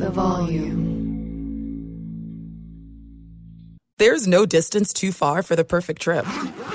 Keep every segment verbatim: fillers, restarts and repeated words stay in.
the volume. There's no distance too far for the perfect trip.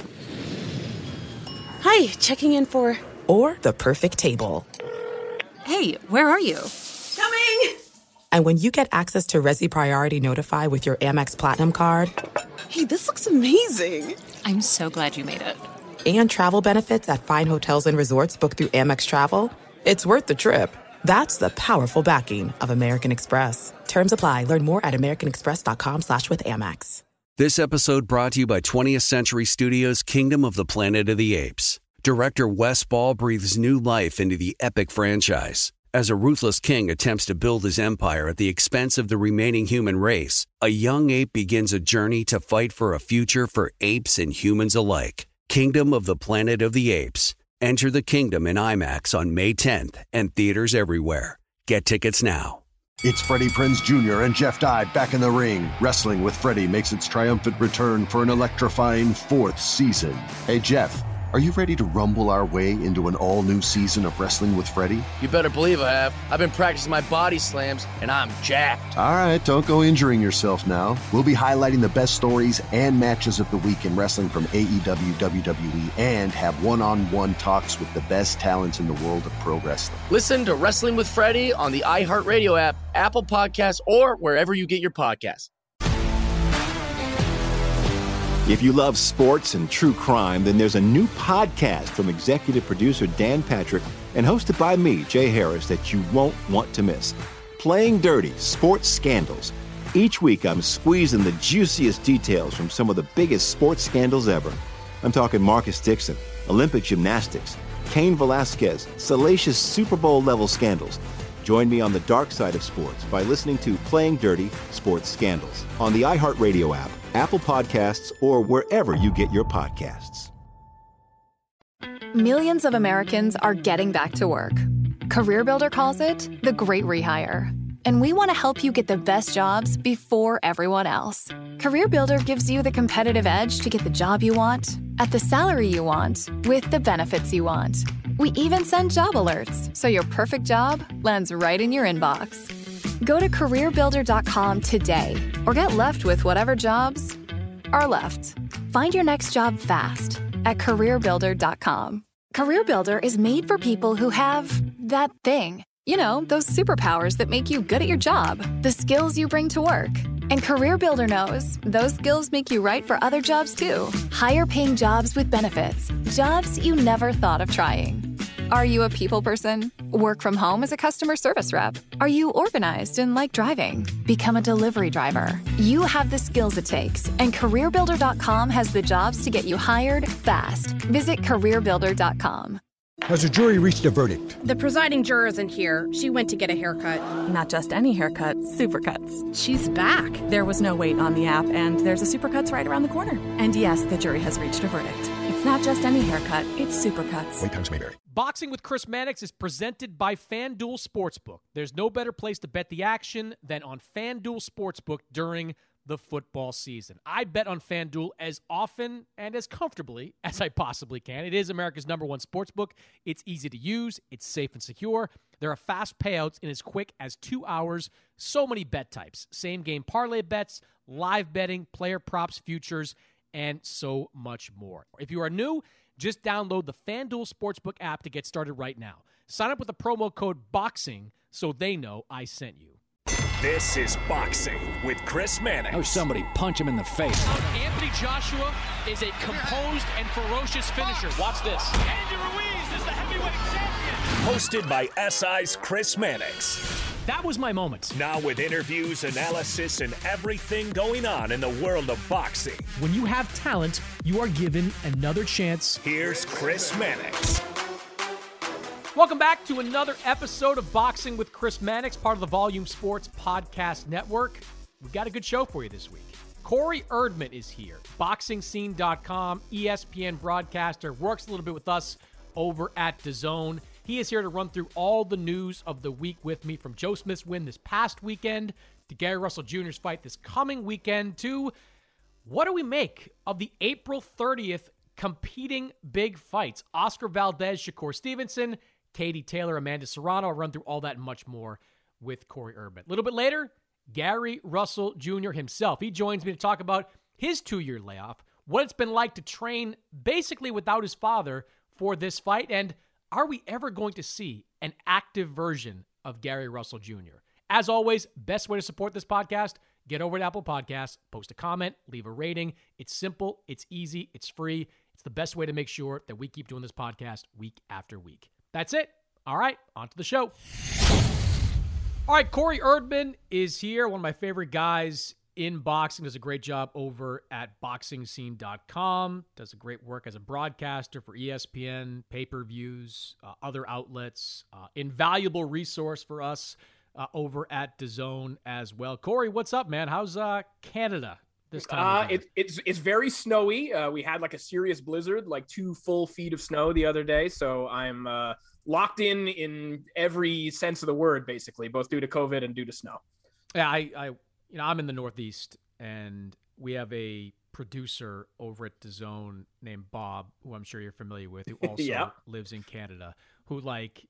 Hi, checking in for... Or the perfect table. Hey, where are you? Coming! And when you get access to Resi Priority Notify with your Amex Platinum card... Hey, this looks amazing. I'm so glad you made it. And travel benefits at fine hotels and resorts booked through Amex Travel, it's worth the trip. That's the powerful backing of American Express. Terms apply. Learn more at americanexpress.com slash with Amex. This episode brought to you by twentieth Century Studios' Kingdom of the Planet of the Apes. Director Wes Ball breathes new life into the epic franchise. As a ruthless king attempts to build his empire at the expense of the remaining human race, a young ape begins a journey to fight for a future for apes and humans alike. Kingdom of the Planet of the Apes. Enter the kingdom in IMAX on May tenth and theaters everywhere. Get tickets now. It's Freddie Prinze Junior and Jeff Dye back in the ring. Wrestling with Freddie makes its triumphant return for an electrifying fourth season. Hey, Jeff, are you ready to rumble our way into an all-new season of Wrestling with Freddie? You better believe I have. I've been practicing my body slams, and I'm jacked. All right, don't go injuring yourself now. We'll be highlighting the best stories and matches of the week in wrestling from A E W, W W E, and have one-on-one talks with the best talents in the world of pro wrestling. Listen to Wrestling with Freddie on the iHeartRadio app, Apple Podcasts, or wherever you get your podcasts. If you love sports and true crime, then there's a new podcast from executive producer Dan Patrick and hosted by me, Jay Harris, that you won't want to miss. Playing Dirty: Sports Scandals. Each week, I'm squeezing the juiciest details from some of the biggest sports scandals ever. I'm talking Marcus Dixon, Olympic gymnastics, Cain Velasquez, salacious Super Bowl-level scandals. Join me on the dark side of sports by listening to Playing Dirty: Sports Scandals on the iHeartRadio app, Apple Podcasts, or wherever you get your podcasts. Millions of Americans are getting back to work. CareerBuilder calls it the Great Rehire. And we want to help you get the best jobs before everyone else. CareerBuilder gives you the competitive edge to get the job you want, at the salary you want, with the benefits you want. We even send job alerts, so your perfect job lands right in your inbox. Go to career builder dot com today, or get left with whatever jobs are left. Find your next job fast at career builder dot com. CareerBuilder is made for people who have that thing. You know, those superpowers that make you good at your job, the skills you bring to work. And CareerBuilder knows those skills make you right for other jobs too. Higher paying jobs with benefits, jobs you never thought of trying. Are you a people person? Work from home as a customer service rep? Are you organized and like driving? Become a delivery driver. You have the skills it takes, and career builder dot com has the jobs to get you hired fast. Visit career builder dot com. Has the jury reached a verdict? The presiding juror isn't here. She went to get a haircut. Not just any haircut, Supercuts. She's back. There was no wait on the app, and there's a Supercuts right around the corner. And yes, the jury has reached a verdict. It's not just any haircut, it's Supercuts. Wait times may vary. Boxing with Chris Mannix is presented by FanDuel Sportsbook. There's no better place to bet the action than on FanDuel Sportsbook during the football season. I bet on FanDuel as often and as comfortably as I possibly can. It is America's number one sportsbook. It's easy to use. It's safe and secure. There are fast payouts in as quick as two hours. So many bet types. Same game parlay bets, live betting, player props, futures, and so much more. If you are new, just download the FanDuel Sportsbook app to get started right now. Sign up with the promo code BOXING so they know I sent you. This is Boxing with Chris Mannix. Oh, somebody punch him in the face. Anthony Joshua is a composed and ferocious finisher. Watch this. Andy Ruiz is the heavyweight champion. Hosted by S I's Chris Mannix. That was my moment. Now with interviews, analysis, and everything going on in the world of boxing. When you have talent, you are given another chance. Here's Chris Mannix. Welcome back to another episode of Boxing with Chris Mannix, part of the Volume Sports Podcast Network. We've got a good show for you this week. Corey Erdman is here, boxing scene dot com, E S P N broadcaster, works a little bit with us over at DAZN. He is here to run through all the news of the week with me, from Joe Smith's win this past weekend to Gary Russell Junior's fight this coming weekend to what do we make of the April thirtieth competing big fights? Oscar Valdez, Shakur Stevenson, Katie Taylor, Amanda Serrano. I'll run through all that and much more with Corey Erdman. A little bit later, Gary Russell Junior himself. He joins me to talk about his two-year layoff, what it's been like to train basically without his father for this fight, and are we ever going to see an active version of Gary Russell Junior? As always, best way to support this podcast, get over to Apple Podcasts, post a comment, leave a rating. It's simple, it's easy, it's free. It's the best way to make sure that we keep doing this podcast week after week. That's it. All right, on to the show. All right, Corey Erdman is here, one of my favorite guys in boxing. Does a great job over at boxing scene dot com. Does a great work as a broadcaster for E S P N, pay-per-views, uh, other outlets. Uh, invaluable resource for us uh, over at DAZN as well. Corey, what's up, man? How's uh, Canada this time? Uh, it, it's it's very snowy. Uh, we had like a serious blizzard, like two full feet of snow the other day. So I'm uh, locked in in every sense of the word, basically, both due to COVID and due to snow. Yeah, I, I you know, I'm in the Northeast, and we have a producer over at DAZN named Bob, who I'm sure you're familiar with, who also yeah. lives in Canada, who like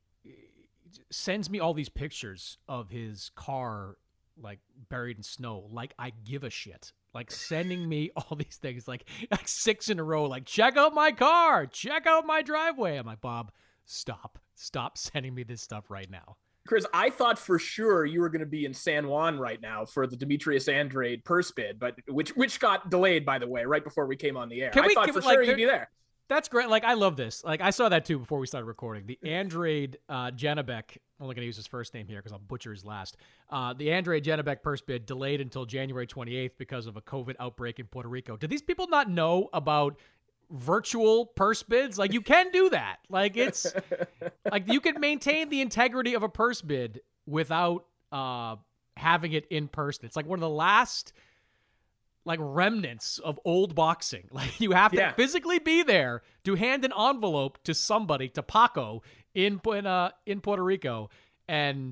sends me all these pictures of his car like buried in snow. Like I give a shit. Like sending me all these things, like, like six in a row, like check out my car, check out my driveway. I'm like, Bob, stop, stop sending me this stuff right now. Chris, I thought for sure you were going to be in San Juan right now for the Demetrius Andrade purse bid, but which which got delayed, by the way, right before we came on the air. Can I we, thought can, for like, sure you'd be there. That's great. Like, I love this. Like, I saw that too before we started recording. The Andrade uh, Janibek, I'm only going to use his first name here because I'll butcher his last. Uh, the Andrade Janibek purse bid delayed until January twenty-eighth because of a COVID outbreak in Puerto Rico. Did these people not know about virtual purse bids? Like, you can do that. Like, it's like you can maintain the integrity of a purse bid without uh, having it in person. It's like one of the last like remnants of old boxing. Like you have to yeah. physically be there to hand an envelope to somebody, to Paco in in, uh, in Puerto Rico, and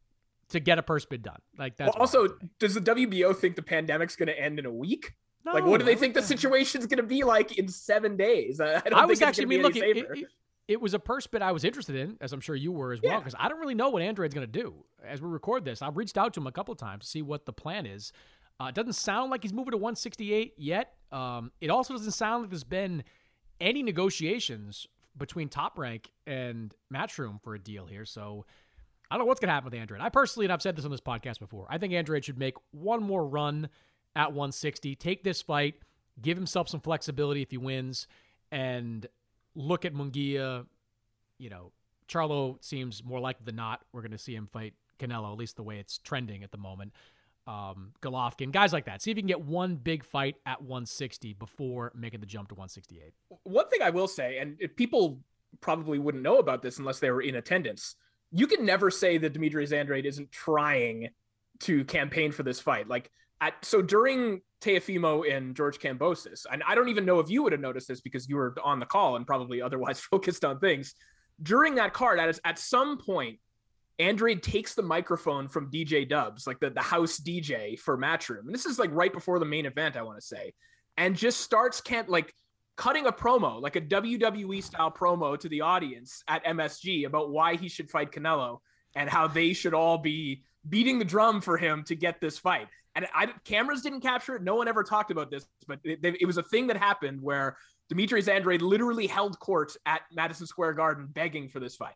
to get a purse bid done. Like that's well, also, does the W B O think the pandemic's going to end in a week? No, like, what do they think the situation's going to be like in seven days? I, don't I was think actually, I mean, look, it, it, it was a purse bid I was interested in, as I'm sure you were as well, because yeah. I don't really know what Andrade's going to do. As we record this, I've reached out to him a couple of times to see what the plan is. Uh, it doesn't sound like he's moving to one sixty-eight yet. Um, it also doesn't sound like there's been any negotiations between Top Rank and Matchroom for a deal here. So I don't know what's going to happen with Andrade. I personally, and I've said this on this podcast before, I think Andrade should make one more run at one sixty, take this fight, give himself some flexibility if he wins, and look at Munguia. You know, Charlo seems more likely than not we're going to see him fight Canelo, at least the way it's trending at the moment. Um, Golovkin, guys like that. See if you can get one big fight at one sixty before making the jump to one sixty-eight. One thing I will say, and if people probably wouldn't know about this unless they were in attendance, you can never say that Demetrius Andrade isn't trying to campaign for this fight. Like, at, so during Teofimo and George Kambosos, and I don't even know if you would have noticed this because you were on the call and probably otherwise focused on things. During that card, at, at some point, Andrade takes the microphone from D J Dubs, like the, the house D J for Matchroom. And this is like right before the main event, I want to say, and just starts can't like cutting a promo, like a W W E style promo to the audience at M S G about why he should fight Canelo and how they should all be beating the drum for him to get this fight. And I, cameras didn't capture it. No one ever talked about this, but it, it was a thing that happened where Demetrius Andrade literally held court at Madison Square Garden begging for this fight.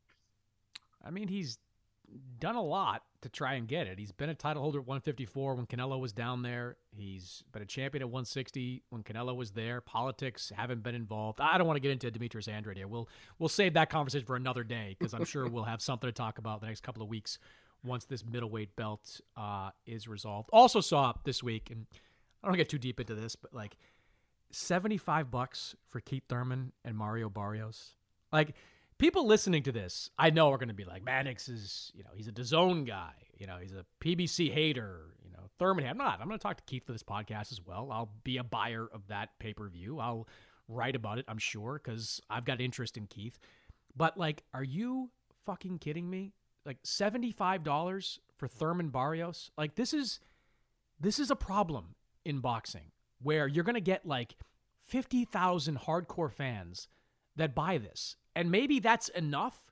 I mean, he's done a lot to try and get it. He's been a title holder at one fifty-four when Canelo was down there. He's been a champion at one sixty when Canelo was there. Politics haven't been involved. I don't want to get into Demetrius Andrade here. We'll we'll save that conversation for another day because I'm sure we'll have something to talk about the next couple of weeks once this middleweight belt uh, is resolved. Also saw this week, and I don't get too deep into this, but like seventy-five bucks for Keith Thurman and Mario Barrios. Like, people listening to this, I know, are going to be like, Mannix is, you know, he's a DAZN guy. You know, he's a P B C hater. You know, Thurman. I'm not. I'm going to talk to Keith for this podcast as well. I'll be a buyer of that pay-per-view. I'll write about it, I'm sure, because I've got interest in Keith. But, like, are you fucking kidding me? Like, seventy-five dollars for Thurman Barrios? Like, this is, this is a problem in boxing where you're going to get, like, fifty thousand hardcore fans that buy this. And maybe that's enough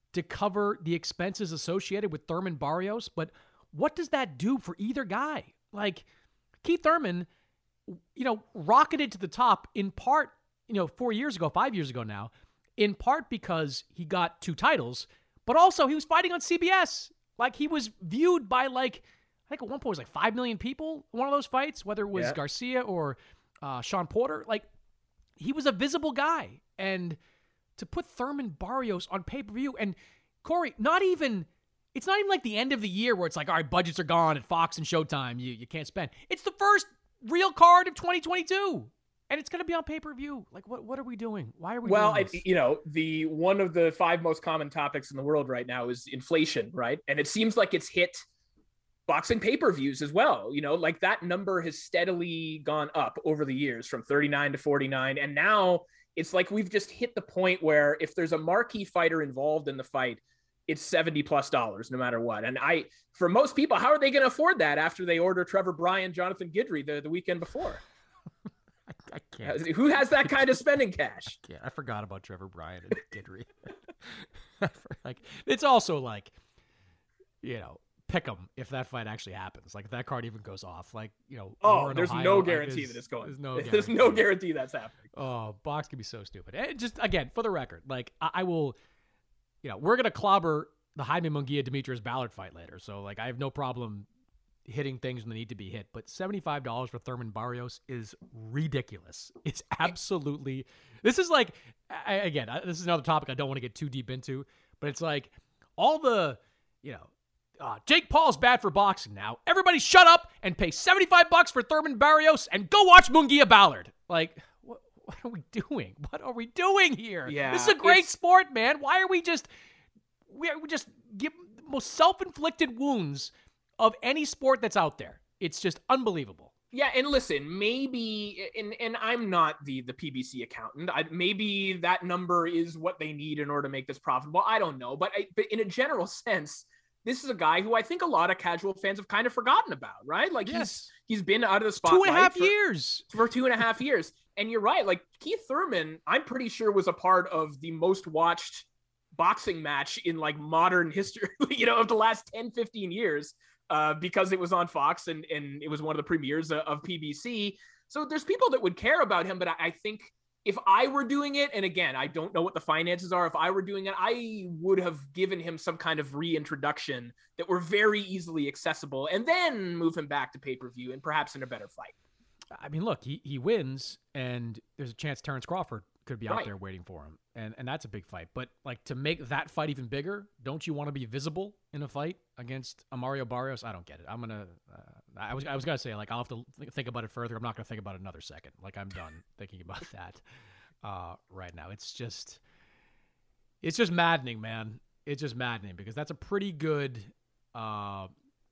to cover the expenses associated with Thurman Barrios, but what does that do for either guy? Like, Keith Thurman, you know, rocketed to the top in part, you know, four years ago, five years ago now, in part because he got two titles, but also he was fighting on C B S. Like, he was viewed by, like, I think at one point it was like five million people in one of those fights, whether it was yeah. Garcia or uh, Sean Porter. Like, he was a visible guy. And to put Thurman Barrios on pay-per-view, and Corey, not even, it's not even like the end of the year where it's like, all right, budgets are gone at Fox and Showtime, you, you can't spend. It's the first real card of twenty twenty-two. And it's going to be on pay-per-view. Like, what what are we doing? Why are we well, doing this? Well, you know, the one of the five most common topics in the world right now is inflation, right? And it seems like it's hit boxing pay-per-views as well. You know, like that number has steadily gone up over the years from thirty-nine to forty-nine. And now it's like we've just hit the point where if there's a marquee fighter involved in the fight, it's seventy plus dollars no matter what. And I, for most people, how are they going to afford that after they order Trevor Bryan, Jonathan Guidry the, the weekend before? I can't. Who has that kind of spending cash? I can't. I forgot about Trevor Bryan and Guidry. Like, it's also like, you know, pick 'em if that fight actually happens. Like, if that card even goes off. Like, you know, oh, there's Ohio, no guarantee like, that it's going. There's no there's guarantee. no guarantee that's happening. Oh, box can be so stupid. And just again, for the record, like I, I will, you know, we're gonna clobber the Jaime Munguia Demetrius Ballard fight later. So like, I have no problem hitting things when they need to be hit, but seventy-five dollars for Thurman Barrios is ridiculous. It's absolutely, this is like, I, again, I, this is another topic I don't want to get too deep into, but it's like all the, you know, uh, Jake Paul's bad for boxing now. Everybody shut up and pay seventy-five bucks for Thurman Barrios and go watch Munguia Ballard. Like, what, what are we doing? What are we doing here? Yeah, this is a great sport, man. Why are we just, we, are, we just give the most self-inflicted wounds of any sport that's out there. It's just unbelievable. Yeah, and listen, maybe, and and I'm not the the P B C accountant. I, maybe that number is what they need in order to make this profitable. I don't know, but I, but in a general sense, this is a guy who I think a lot of casual fans have kind of forgotten about, right? Like yes. he's he's been out of the spotlight two and a half for, years for two and a half years, and you're right. Like Keith Thurman, I'm pretty sure was a part of the most watched boxing match in like modern history, you know, of the last ten, fifteen years. Uh, because it was on Fox and, and it was one of the premieres of, of P B C. So there's people that would care about him, but I, I think if I were doing it, and again, I don't know what the finances are, if I were doing it, I would have given him some kind of reintroduction that were very easily accessible and then move him back to pay-per-view and perhaps in a better fight. I mean, look, he, he wins and there's a chance Terrence Crawford could be out right. there waiting for him. And and that's a big fight. But like to make that fight even bigger, don't you want to be visible in a fight against a Mario Barrios? I don't get it. I'm going to, uh, I was I was going to say, like, I'll have to think about it further. I'm not going to think about it another second. Like, I'm done thinking about that uh, right now. It's just, it's just maddening, man. It's just maddening because that's a pretty good, uh,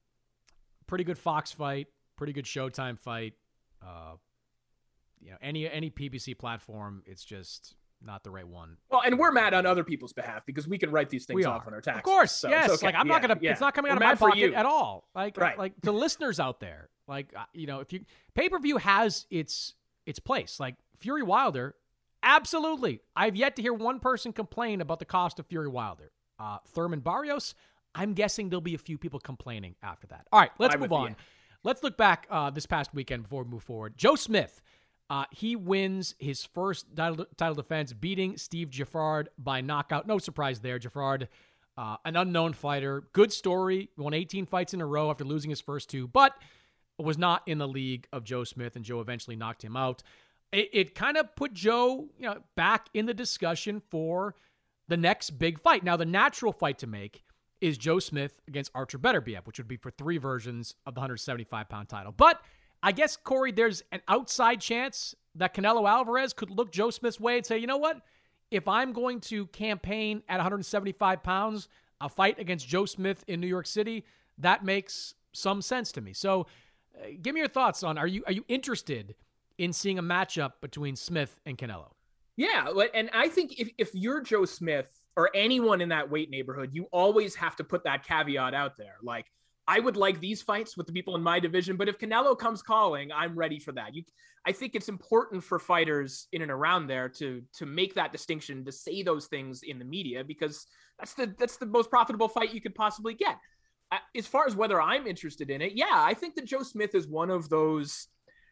pretty good Fox fight, pretty good Showtime fight. Uh, you know, any any P B C platform, it's just not the right one. Well, and we're mad on other people's behalf because we can write these things we off are. on our taxes. Of course, so yes. Okay. Like I'm yeah, not gonna. Yeah. It's not coming we're out of my pocket you. at all. Like, right. like the listeners out there. Like, you know, if you pay per view has its its place. Like Fury Wilder, absolutely. I've yet to hear one person complain about the cost of Fury Wilder. Uh, Thurman Barrios, I'm guessing there'll be a few people complaining after that. All right, let's I'm move with on. you. Let's look back uh, this past weekend before we move forward. Joe Smith. Uh, he wins his first title, title defense, beating Steve Giffard by knockout. No surprise there. Giffard, uh, an unknown fighter. Good story. Won eighteen fights in a row after losing his first two, but was not in the league of Joe Smith, and Joe eventually knocked him out. It, it kind of put Joe, you know, back in the discussion for the next big fight. Now, the natural fight to make is Joe Smith against Artur Beterbiev, which would be for three versions of the one seventy-five pound title. But I guess, Corey, there's an outside chance that Canelo Alvarez could look Joe Smith's way and say, you know what? If I'm going to campaign at one seventy-five pounds, a fight against Joe Smith in New York City, that makes some sense to me. So uh, give me your thoughts on, are you are you interested in seeing a matchup between Smith and Canelo? Yeah, and I think if, if you're Joe Smith or anyone in that weight neighborhood, you always have to put that caveat out there. Like, I would like these fights with the people in my division, but if Canelo comes calling, I'm ready for that. You, I think it's important for fighters in and around there to, to make that distinction, to say those things in the media, because that's the that's the most profitable fight you could possibly get. Uh, as far as whether I'm interested in it, yeah, I think that Joe Smith is one of those.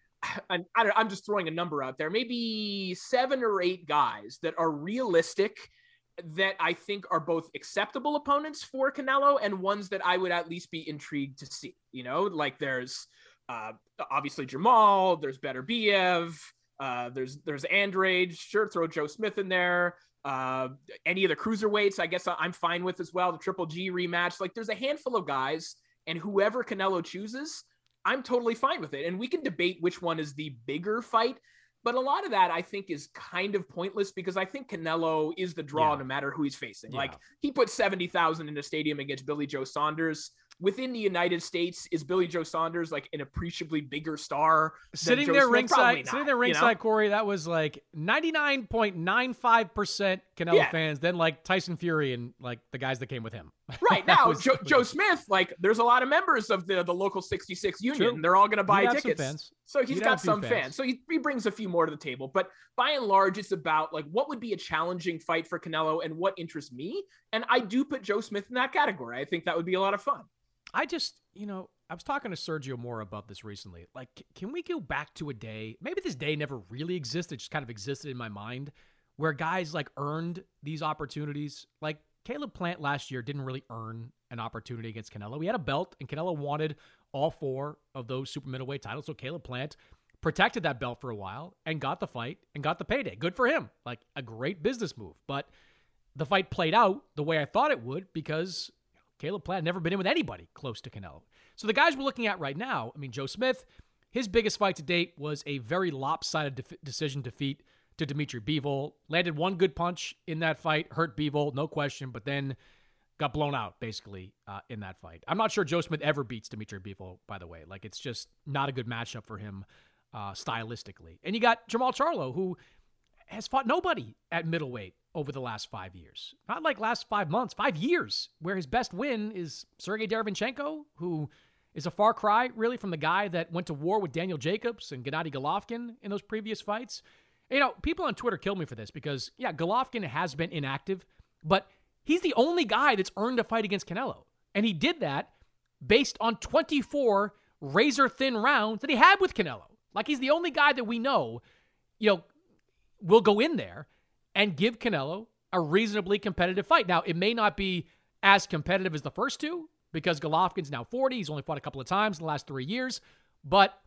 I, I don't, I'm just throwing a number out there, maybe seven or eight guys that are realistic, that I think are both acceptable opponents for Canelo and ones that I would at least be intrigued to see. You know, like there's uh, obviously Jamal, there's Beterbiev, uh, there's there's Andrade. Sure, throw Joe Smith in there. Uh, any of the cruiserweights, I guess I'm fine with as well. The Triple G rematch, like there's a handful of guys, and whoever Canelo chooses, I'm totally fine with it. And we can debate which one is the bigger fight, but a lot of that I think is kind of pointless because I think Canelo is the draw yeah. no matter who he's facing. Yeah. Like he put seventy thousand in a stadium against Billy Joe Saunders. Within the United States, is Billy Joe Saunders like an appreciably bigger star? Sitting there ringside, sitting there ringside, you know? Corey, that was like ninety-nine point nine five percent Canelo yeah. fans, then like Tyson Fury and like the guys that came with him. Right now, was, Joe, Joe Smith, like there's a lot of members of the, the local sixty-six union. True. They're all going to buy tickets. So he's He'd got some fans. fans. So he, he brings a few more to the table. But by and large, it's about like what would be a challenging fight for Canelo and what interests me. And I do put Joe Smith in that category. I think that would be a lot of fun. I just, you know, I was talking to Sergio Mora about this recently. Like, can we go back to a day, maybe this day never really existed, just kind of existed in my mind, where guys like earned these opportunities? Like Caleb Plant last year didn't really earn an opportunity against Canelo. He had a belt, and Canelo wanted all four of those super middleweight titles. So Caleb Plant protected that belt for a while and got the fight and got the payday. Good for him. Like a great business move. But the fight played out the way I thought it would because Caleb Plant had never been in with anybody close to Canelo. So the guys we're looking at right now, I mean, Joe Smith, his biggest fight to date was a very lopsided de- decision defeat to Dimitri Bivol. Landed one good punch in that fight, hurt Bivol, no question, but then got blown out, basically, uh, in that fight. I'm not sure Joe Smith ever beats Dimitri Bivol, by the way. Like, it's just not a good matchup for him uh, stylistically. And you got Jamal Charlo, who has fought nobody at middleweight over the last five years. Not like last five months, five years, where his best win is Sergey Derevyanchenko, who is a far cry, really, from the guy that went to war with Daniel Jacobs and Gennady Golovkin in those previous fights. You know, people on Twitter kill me for this because, yeah, Golovkin has been inactive, but he's the only guy that's earned a fight against Canelo. And he did that based on twenty-four razor-thin rounds that he had with Canelo. Like, he's the only guy that we know, you know, will go in there and give Canelo a reasonably competitive fight. Now, it may not be as competitive as the first two because Golovkin's now forty. He's only fought a couple of times in the last three years. But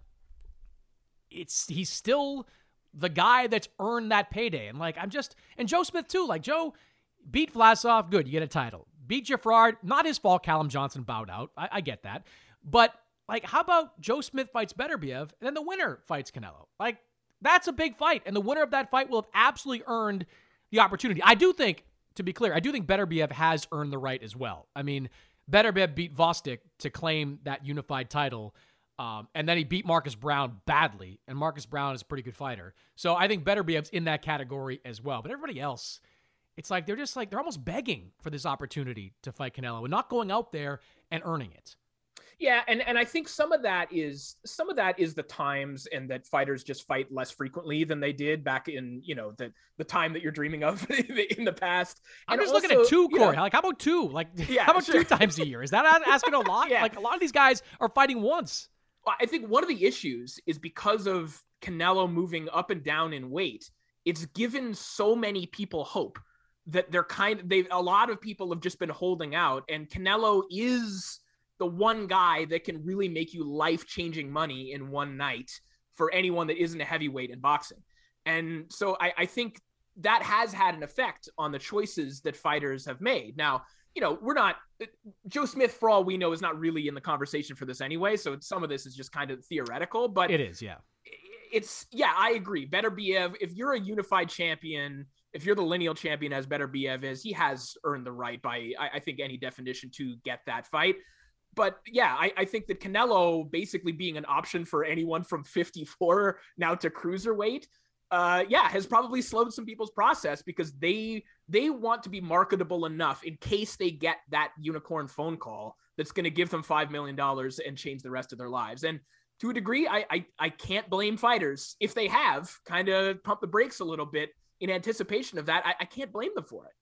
it's he's still the guy that's earned that payday. And, like, I'm just... And Joe Smith, too. Like, Joe beat Vlasov. Good, you get a title. Beat Gerard. Not his fault Callum Johnson bowed out. I, I get that. But, like, how about Joe Smith fights Beterbiev and then the winner fights Canelo? Like, that's a big fight, and the winner of that fight will have absolutely earned the opportunity. I do think, to be clear, I do think Beterbiev has earned the right as well. I mean, Beterbiev beat Vostok to claim that unified title, um, and then he beat Marcus Brown badly, and Marcus Brown is a pretty good fighter. So I think Beterbiev's in that category as well. But everybody else, it's like they're just like, they're almost begging for this opportunity to fight Canelo and not going out there and earning it. Yeah, and, and I think some of that is some of that is the times and that fighters just fight less frequently than they did back in, you know, the the time that you're dreaming of in the past. I'm and just also, looking at two, Corey. You know, like, how about two? Like, yeah, how about sure. two times a year? Is that asking a lot? Yeah. Like, a lot of these guys are fighting once. I think one of the issues is because of Canelo moving up and down in weight, it's given so many people hope that they're kind of, they a lot of people have just been holding out, and Canelo is the one guy that can really make you life-changing money in one night for anyone that isn't a heavyweight in boxing. And so I, I think that has had an effect on the choices that fighters have made. Now, you know, we're not, Joe Smith, for all we know, is not really in the conversation for this anyway. So some of this is just kind of theoretical, but it is, yeah. It's, yeah, I agree. Beterbiev, if you're a unified champion, if you're the lineal champion as Beterbiev is, he has earned the right by, I, I think, any definition to get that fight. But yeah, I, I think that Canelo basically being an option for anyone from fifty-four now to cruiserweight, uh, yeah, has probably slowed some people's process because they they want to be marketable enough in case they get that unicorn phone call that's going to give them five million dollars and change the rest of their lives. And to a degree, I I, I can't blame fighters if they have kind of pumped the brakes a little bit in anticipation of that. I, I can't blame them for it.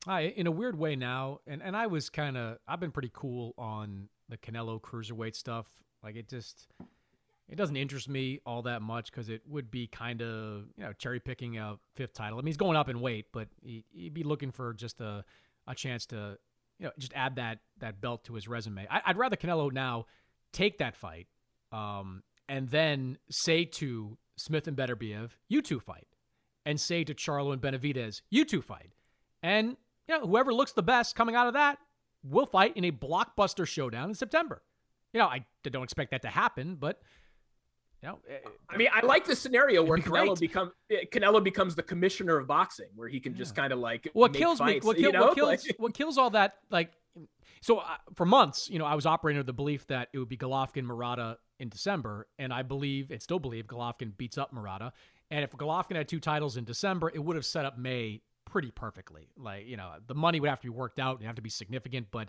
I, in a weird way now, and, and I was kind of, I've been pretty cool on the Canelo cruiserweight stuff. Like, it just, it doesn't interest me all that much because it would be kind of, you know, cherry picking a fifth title. I mean, he's going up in weight, but he, he'd be looking for just a, a chance to, you know, just add that that belt to his resume. I, I'd rather Canelo now take that fight um, and then say to Smith and Beterbiev, you two fight. And say to Charlo and Benavidez, you two fight. And, you know, whoever looks the best coming out of that will fight in a blockbuster showdown in September. You know, I don't expect that to happen, but, you know. I mean, I like the scenario where be Canelo, become, Canelo becomes the commissioner of boxing, where he can yeah. just kind of like what make kills fights, me, what, kill, you know? what, kills, like, what kills all that, like, so uh, for months, you know, I was operating under the belief that it would be Golovkin, Murata in December, and I believe, and still believe, Golovkin beats up Murata. And if Golovkin had two titles in December, it would have set up May pretty perfectly. Like, you know, the money would have to be worked out and have to be significant, but,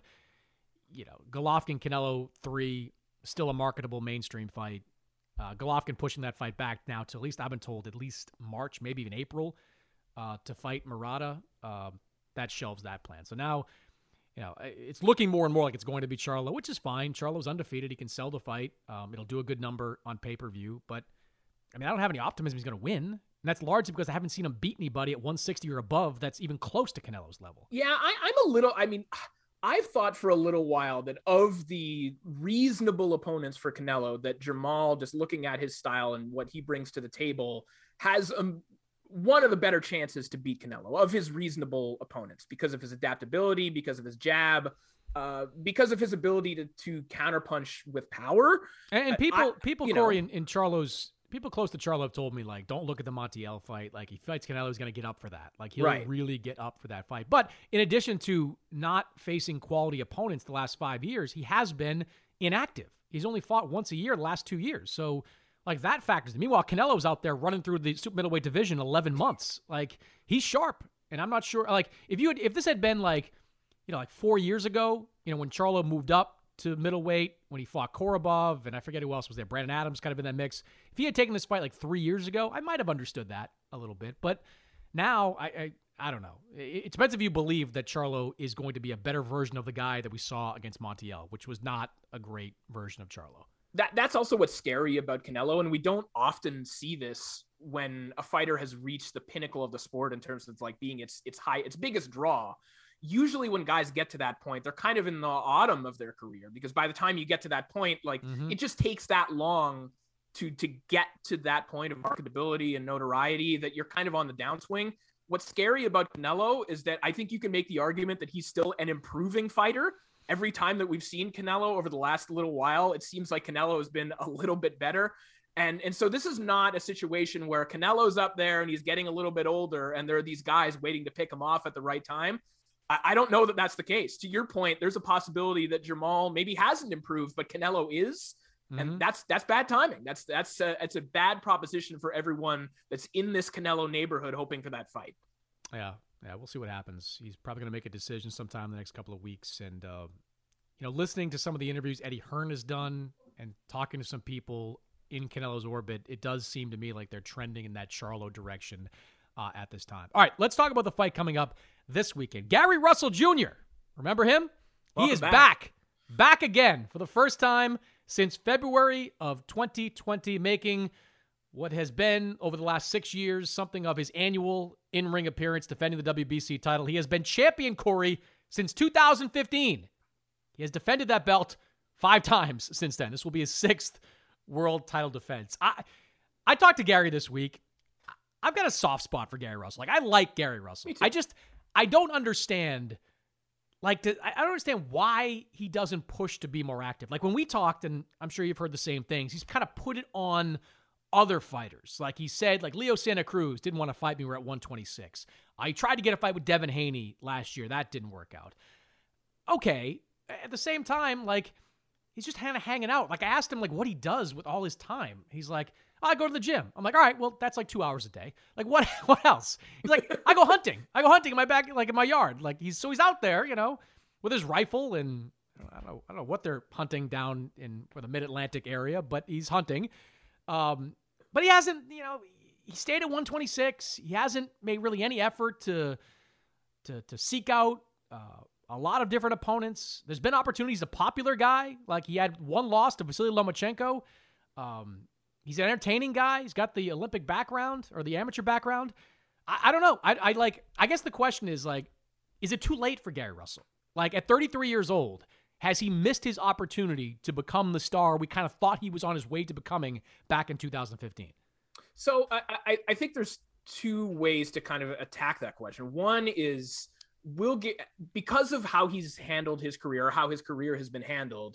you know, Golovkin, Canelo three, still a marketable mainstream fight. Uh, Golovkin pushing that fight back now to, at least I've been told, at least March, maybe even April, uh, to fight Murata. Uh, that shelves that plan. So now, you know, it's looking more and more like it's going to be Charlo, which is fine. Charlo's undefeated. He can sell the fight. Um, it'll do a good number on pay-per-view, but I mean, I don't have any optimism he's going to win. And that's largely because I haven't seen him beat anybody at one sixty or above that's even close to Canelo's level. Yeah, I, I'm a little, I mean, I've thought for a little while that of the reasonable opponents for Canelo, that Jermall, just looking at his style and what he brings to the table, has um, one of the better chances to beat Canelo of his reasonable opponents because of his adaptability, because of his jab, uh, because of his ability to, to counterpunch with power. And, and people, I, people, Corey, in, in Charlo's, people close to Charlo have told me, like, don't look at the Montiel fight. Like, he fights Canelo, he's going to get up for that. Like, he'll right. really get up for that fight. But in addition to not facing quality opponents the last five years, he has been inactive. He's only fought once a year the last two years. So, like, that factors. Meanwhile, Canelo's out there running through the super middleweight division eleven months. Like, he's sharp. And I'm not sure, like, if you had, if this had been, like, you know, like four years ago, you know, when Charlo moved up to middleweight, when he fought Korobov, and I forget who else was there, Brandon Adams kind of in that mix. If he had taken this fight like three years ago, I might have understood that a little bit. But now, I I, I don't know. It, it depends if you believe that Charlo is going to be a better version of the guy that we saw against Montiel, which was not a great version of Charlo. That That's also what's scary about Canelo, and we don't often see this when a fighter has reached the pinnacle of the sport in terms of like being its its high, its biggest draw. Usually when guys get to that point, they're kind of in the autumn of their career, because by the time you get to that point, like mm-hmm. it just takes that long to, to get to that point of marketability and notoriety that you're kind of on the downswing. What's scary about Canelo is that I think you can make the argument that he's still an improving fighter. Every time that we've seen Canelo over the last little while, it seems like Canelo has been a little bit better. And, and so this is not a situation where Canelo's up there and he's getting a little bit older and there are these guys waiting to pick him off at the right time. I don't know that that's the case. To your point, there's a possibility that Jermall maybe hasn't improved, but Canelo is, mm-hmm. and that's that's bad timing. That's that's a, it's a bad proposition for everyone that's in this Canelo neighborhood hoping for that fight. Yeah, yeah, we'll see what happens. He's probably going to make a decision sometime in the next couple of weeks. And uh, you know, listening to some of the interviews Eddie Hearn has done and talking to some people in Canelo's orbit, it does seem to me like they're trending in that Charlo direction uh, at this time. All right, let's talk about the fight coming up this weekend. Gary Russell Junior Remember him? Welcome he is back. back. Back again for the first time since February of twenty twenty, making what has been, over the last six years, something of his annual in-ring appearance defending the W B C title. He has been champion, Corey, since two thousand fifteen. He has defended that belt five times since then. This will be his sixth world title defense. I I talked to Gary this week. I've got a soft spot for Gary Russell. Like, I like Gary Russell. I just, I don't understand, like, to, I don't understand why he doesn't push to be more active. Like, when we talked, and I'm sure you've heard the same things, he's kind of put it on other fighters. Like he said, like, Leo Santa Cruz didn't want to fight me. We're at one twenty-six. I tried to get a fight with Devin Haney last year. That didn't work out. Okay. At the same time, like, he's just kind of hanging out. Like, I asked him, like, what he does with all his time. He's like, I go to the gym. I'm like, all right, well, that's like two hours a day. Like, what what else? He's like, I go hunting. I go hunting in my back, like in my yard. Like, he's, so he's out there, you know, with his rifle, and I don't know, I don't know what they're hunting down in for the mid-Atlantic area, but he's hunting. Um, but he hasn't, you know, he stayed at one twenty-six. He hasn't made really any effort to to, to seek out uh, a lot of different opponents. There's been opportunities. He's a popular guy. Like, he had one loss to Vasily Lomachenko. Um, he's an entertaining guy. He's got the Olympic background or the amateur background. I, I don't know. I, I like, I guess the question is, like, is it too late for Gary Russell? Like, at thirty-three years old, has he missed his opportunity to become the star we kind of thought he was on his way to becoming back in two thousand fifteen? So I, I, I think there's two ways to kind of attack that question. One is, will get because of how he's handled his career, how his career has been handled,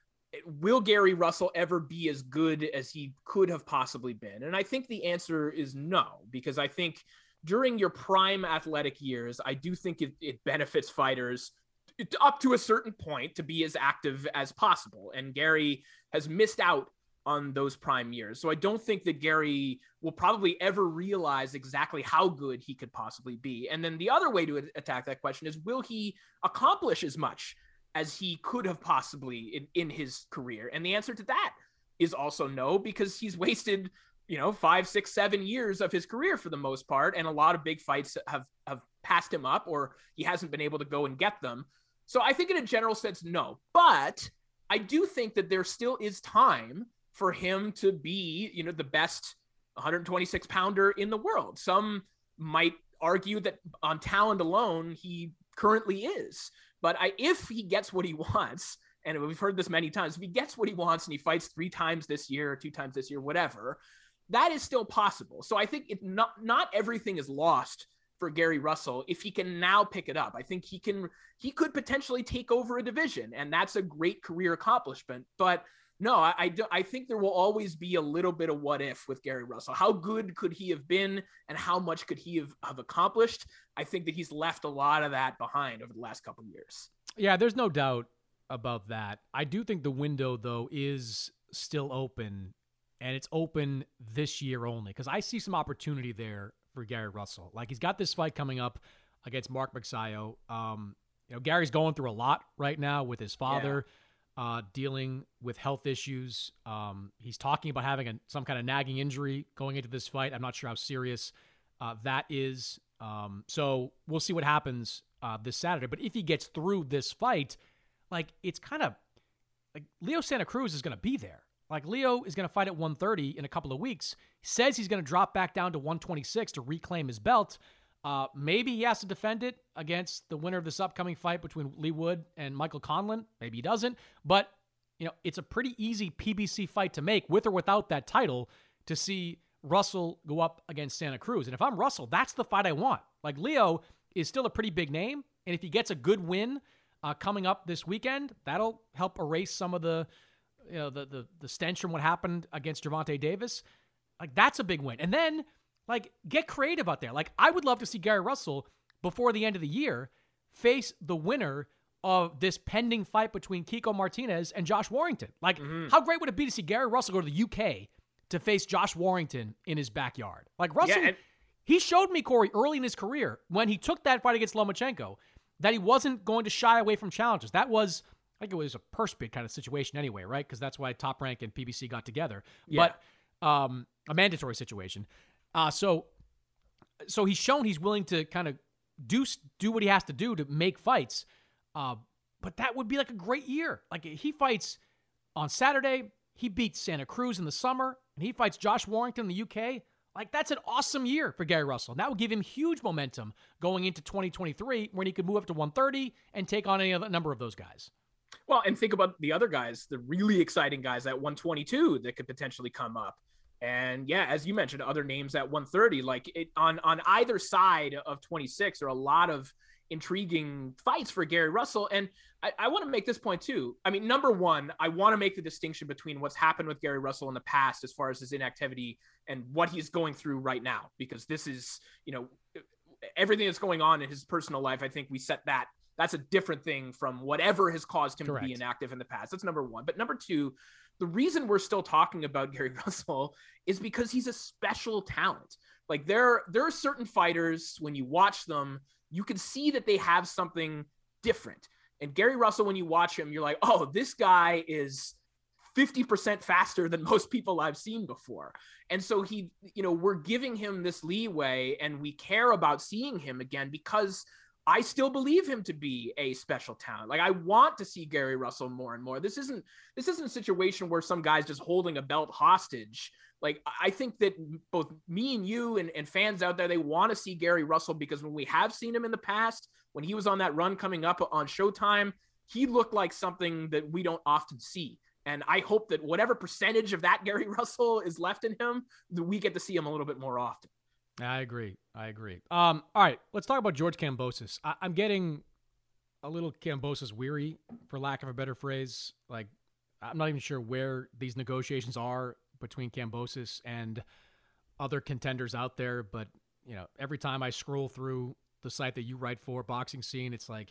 will Gary Russell ever be as good as he could have possibly been? And I think the answer is no, because I think during your prime athletic years, I do think it, it benefits fighters up to a certain point to be as active as possible. And Gary has missed out on those prime years. So I don't think that Gary will probably ever realize exactly how good he could possibly be. And then the other way to attack that question is, will he accomplish as much as he could have possibly in, in his career? And the answer to that is also no, because he's wasted, you know, five, six, seven years of his career for the most part. And a lot of big fights have, have passed him up, or he hasn't been able to go and get them. So I think in a general sense, no, but I do think that there still is time for him to be, you know, the best one twenty-six pounder in the world. Some might argue that on talent alone, he currently is. But I, if he gets what he wants, and we've heard this many times, if he gets what he wants and he fights three times this year or two times this year, whatever, that is still possible. So I think it not, not everything is lost for Gary Russell if he can now pick it up. I think he can, he could potentially take over a division, and that's a great career accomplishment. But no, I, I, do, I think there will always be a little bit of what if with Gary Russell. How good could he have been, and how much could he have, have accomplished? I think that he's left a lot of that behind over the last couple of years. Yeah, there's no doubt about that. I do think the window, though, is still open, and it's open this year only, because I see some opportunity there for Gary Russell. Like, he's got this fight coming up against Mark Magsayo. Um, you know, Gary's going through a lot right now with his father. Yeah. Uh, dealing with health issues. Um, he's talking about having a, some kind of nagging injury going into this fight. I'm not sure how serious uh, that is. Um, so we'll see what happens uh, this Saturday. But if he gets through this fight, like, it's kind of like Leo Santa Cruz is going to be there. Like, Leo is going to fight at one thirty in a couple of weeks. He says he's going to drop back down to one twenty-six to reclaim his belt. Uh, maybe he has to defend it against the winner of this upcoming fight between Lee Wood and Michael Conlan. Maybe he doesn't. But, you know, it's a pretty easy P B C fight to make, with or without that title, to see Russell go up against Santa Cruz. And if I'm Russell, that's the fight I want. Like, Leo is still a pretty big name, and if he gets a good win uh, coming up this weekend, that'll help erase some of the, you know, the, the, the stench from what happened against Gervonta Davis. Like, that's a big win. And then, like, get creative out there. Like, I would love to see Gary Russell, before the end of the year, face the winner of this pending fight between Kiko Martinez and Josh Warrington. Like, mm-hmm. how great would it be to see Gary Russell go to the U K to face Josh Warrington in his backyard? Like, Russell, yeah, and- he showed me, Corey, early in his career, when he took that fight against Lomachenko, that he wasn't going to shy away from challenges. That was, I think it was a purse bid kind of situation anyway, right? Because that's why Top Rank and P B C got together. Yeah. But um, a mandatory situation. Uh, so, so he's shown he's willing to kind of do do what he has to do to make fights. Uh, but that would be like a great year. Like, he fights on Saturday, he beats Santa Cruz in the summer, and he fights Josh Warrington in the U K. Like, that's an awesome year for Gary Russell. And that would give him huge momentum going into twenty twenty-three, when he could move up to one thirty and take on any other number of those guys. Well, and think about the other guys, the really exciting guys at one twenty-two that could potentially come up. And yeah, as you mentioned, other names at one thirty, like it on, on either side of twenty-six, there are a lot of intriguing fights for Gary Russell. And I, I want to make this point too. I mean, number one, I want to make the distinction between what's happened with Gary Russell in the past, as far as his inactivity, and what he's going through right now, because this is, you know, everything that's going on in his personal life. I think we set that. That's a different thing from whatever has caused him Correct. to be inactive in the past. That's number one. But number two, the reason we're still talking about Gary Russell is because he's a special talent. Like, there, there are certain fighters, when you watch them, you can see that they have something different. And Gary Russell, when you watch him, you're like, oh, this guy is fifty percent faster than most people I've seen before. And so he, you know, we're giving him this leeway, and we care about seeing him again because I still believe him to be a special talent. Like, I want to see Gary Russell more and more. This isn't this isn't a situation where some guy's just holding a belt hostage. Like, I think that both me and you and, and fans out there, they want to see Gary Russell, because when we have seen him in the past, when he was on that run coming up on Showtime, he looked like something that we don't often see. And I hope that whatever percentage of that Gary Russell is left in him, that we get to see him a little bit more often. I agree. I agree. Um, all right, let's talk about George Kambosos. I- I'm getting a little Kambosos weary, for lack of a better phrase. Like, I'm not even sure where these negotiations are between Kambosos and other contenders out there. But, you know, every time I scroll through the site that you write for, Boxing Scene, it's like,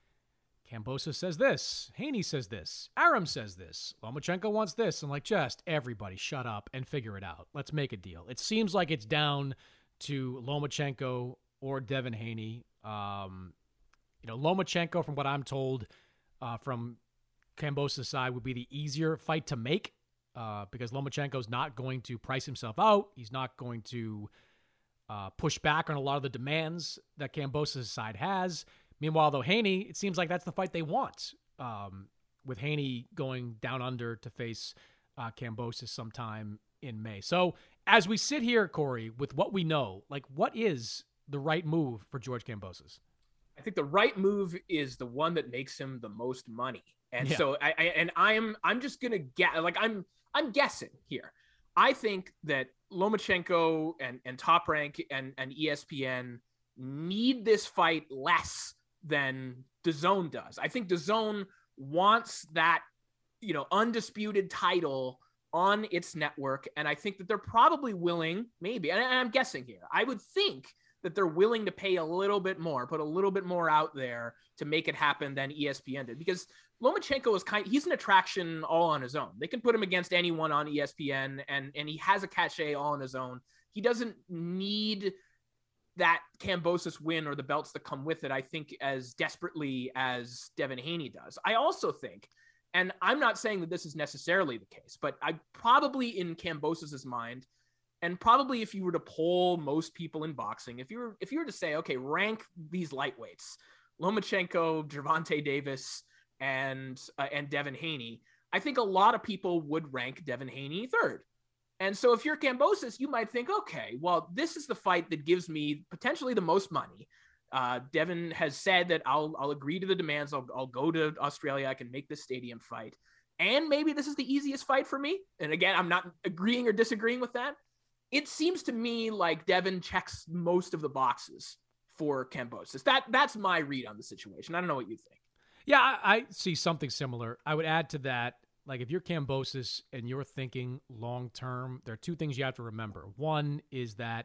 Kambosos says this, Haney says this, Arum says this, Lomachenko wants this. I'm like, just everybody shut up and figure it out. Let's make a deal. It seems like it's down to Lomachenko or Devin Haney. Um, you know, Lomachenko, from what I'm told, uh, from Kambosos' side, would be the easier fight to make uh, because Lomachenko's not going to price himself out. He's not going to uh, push back on a lot of the demands that Kambosos' side has. Meanwhile, though, Haney, it seems like that's the fight they want, um, with Haney going down under to face uh, Kambosos sometime in May. So as we sit here, Corey, with what we know, like, what is the right move for George Kambosos? I think the right move is the one that makes him the most money. And Yeah. so I, I and I'm I'm just gonna get like I'm I'm guessing here. I think that Lomachenko and, and Top Rank and, and E S P N need this fight less than DAZN does. I think DAZN wants that, you know, undisputed title on its network. And I think that they're probably willing, maybe, and I'm guessing here, I would think that they're willing to pay a little bit more, put a little bit more out there to make it happen than E S P N did. Because Lomachenko is kind he's an attraction all on his own. They can put him against anyone on E S P N, and, and he has a cachet all on his own. He doesn't need that Kambosos win or the belts that come with it, I think, as desperately as Devin Haney does. I also think, and I'm not saying that this is necessarily the case, but I probably in Kambosos' mind, and probably if you were to poll most people in boxing, if you were if you were to say, okay, rank these lightweights, Lomachenko, Gervonta Davis, and uh, and Devin Haney, I think a lot of people would rank Devin Haney third. And so if you're Kambosos, you might think, okay, well, this is the fight that gives me potentially the most money. Uh, Devin has said that I'll I'll agree to the demands. I'll I'll go to Australia. I can make this stadium fight. And maybe this is the easiest fight for me. And again, I'm not agreeing or disagreeing with that. It seems to me like Devin checks most of the boxes for Kambosos. That that's my read on the situation. I don't know what you think. Yeah, I, I see something similar. I would add to that, like, if you're Kambosos and you're thinking long-term, there are two things you have to remember. One is that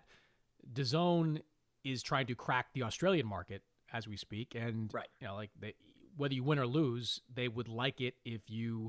DAZN is trying to crack the Australian market as we speak. And, right. you know, like, they, whether you win or lose, they would like it if you,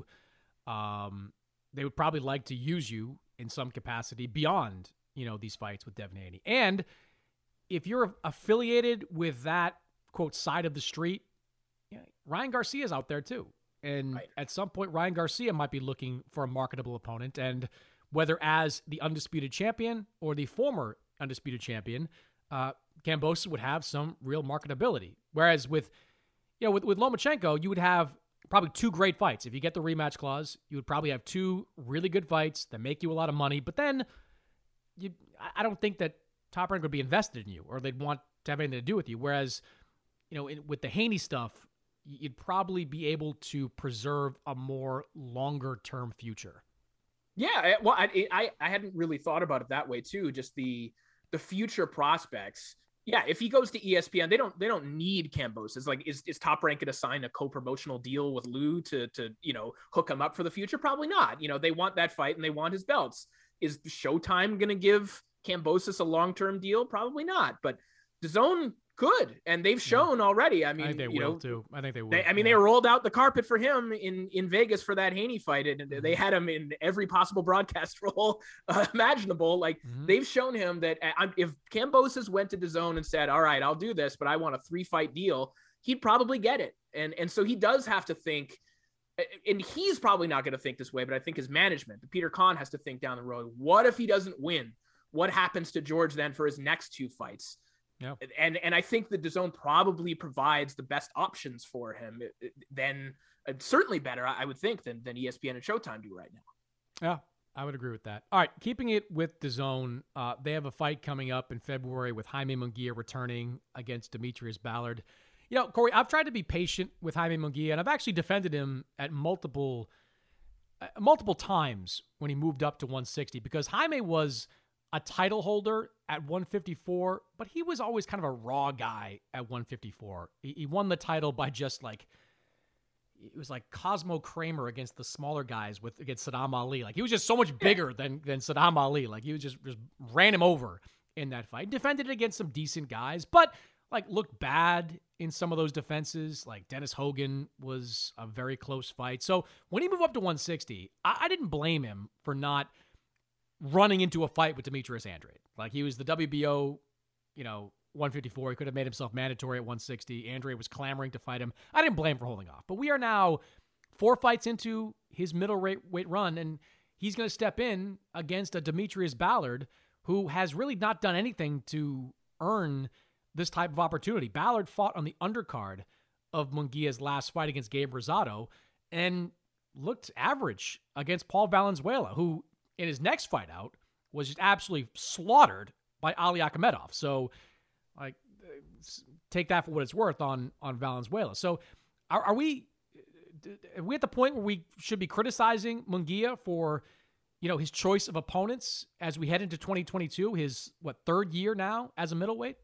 um, they would probably like to use you in some capacity beyond, you know, these fights with Devin Haney. And if you're affiliated with that, quote, side of the street, you know, Ryan Garcia's out there too. And right. at some point, Ryan Garcia might be looking for a marketable opponent. And whether as the undisputed champion or the former undisputed champion, uh, Kambosos would have some real marketability. Whereas with, you know, with, with Lomachenko, you would have probably two great fights. If you get the rematch clause, you would probably have two really good fights that make you a lot of money. But then you, I don't think that Top Rank would be invested in you or they'd want to have anything to do with you. Whereas, you know, in, with the Haney stuff, you'd probably be able to preserve a more longer-term future. Yeah, well, I, I I hadn't really thought about it that way too. Just the the future prospects. Yeah, if he goes to E S P N, they don't they don't need Kambosos. Like, is is Top Rank going to sign a co-promotional deal with Lou to to you know hook him up for the future? Probably not. You know, they want that fight and they want his belts. Is Showtime going to give Kambosos a long-term deal? Probably not. But DAZN could, and they've shown already. I mean, I think they you will know, too. I think they will. They, I mean, yeah. they rolled out the carpet for him in, in Vegas for that Haney fight, and mm-hmm. they had him in every possible broadcast role uh, imaginable. Like mm-hmm. they've shown him that uh, if Kambosos went to DAZN and said, "All right, I'll do this, but I want a three fight deal," he'd probably get it. And and so he does have to think, and he's probably not going to think this way, but I think his management, Peter Kahn, has to think down the road. What if he doesn't win? What happens to George then for his next two fights? Yeah. And and I think that DAZN probably provides the best options for him. Then uh, certainly better, I would think, than than E S P N and Showtime do right now. Yeah, I would agree with that. All right, keeping it with DAZN, uh, they have a fight coming up in February with Jaime Munguia returning against Demetrius Ballard. You know, Corey, I've tried to be patient with Jaime Munguia, and I've actually defended him at multiple uh, multiple times when he moved up to one sixty, because Jaime was a title holder at one fifty-four, but he was always kind of a raw guy at one fifty-four. He, he won the title by just like, it was like Cosmo Kramer against the smaller guys with against Saddam Ali. Like, he was just so much bigger than than Saddam Ali. Like, he was just, just ran him over in that fight. Defended it against some decent guys, but like looked bad in some of those defenses. Like Dennis Hogan was a very close fight. So when he moved up to one sixty, I, I didn't blame him for not running into a fight with Demetrius Andrade. Like, he was the W B O, you know, one fifty-four. He could have made himself mandatory at one sixty. Andrade was clamoring to fight him. I didn't blame him for holding off. But we are now four fights into his middle weight run, and he's going to step in against a Demetrius Ballard who has really not done anything to earn this type of opportunity. Ballard fought on the undercard of Munguia's last fight against Gabe Rosado and looked average against Paul Valenzuela, who in his next fight out was just absolutely slaughtered by Ali Akhmedov. So, like, take that for what it's worth on on Valenzuela. So, are, are we are we at the point where we should be criticizing Munguia for, you know, his choice of opponents as we head into twenty twenty-two, his what third year now as a middleweight?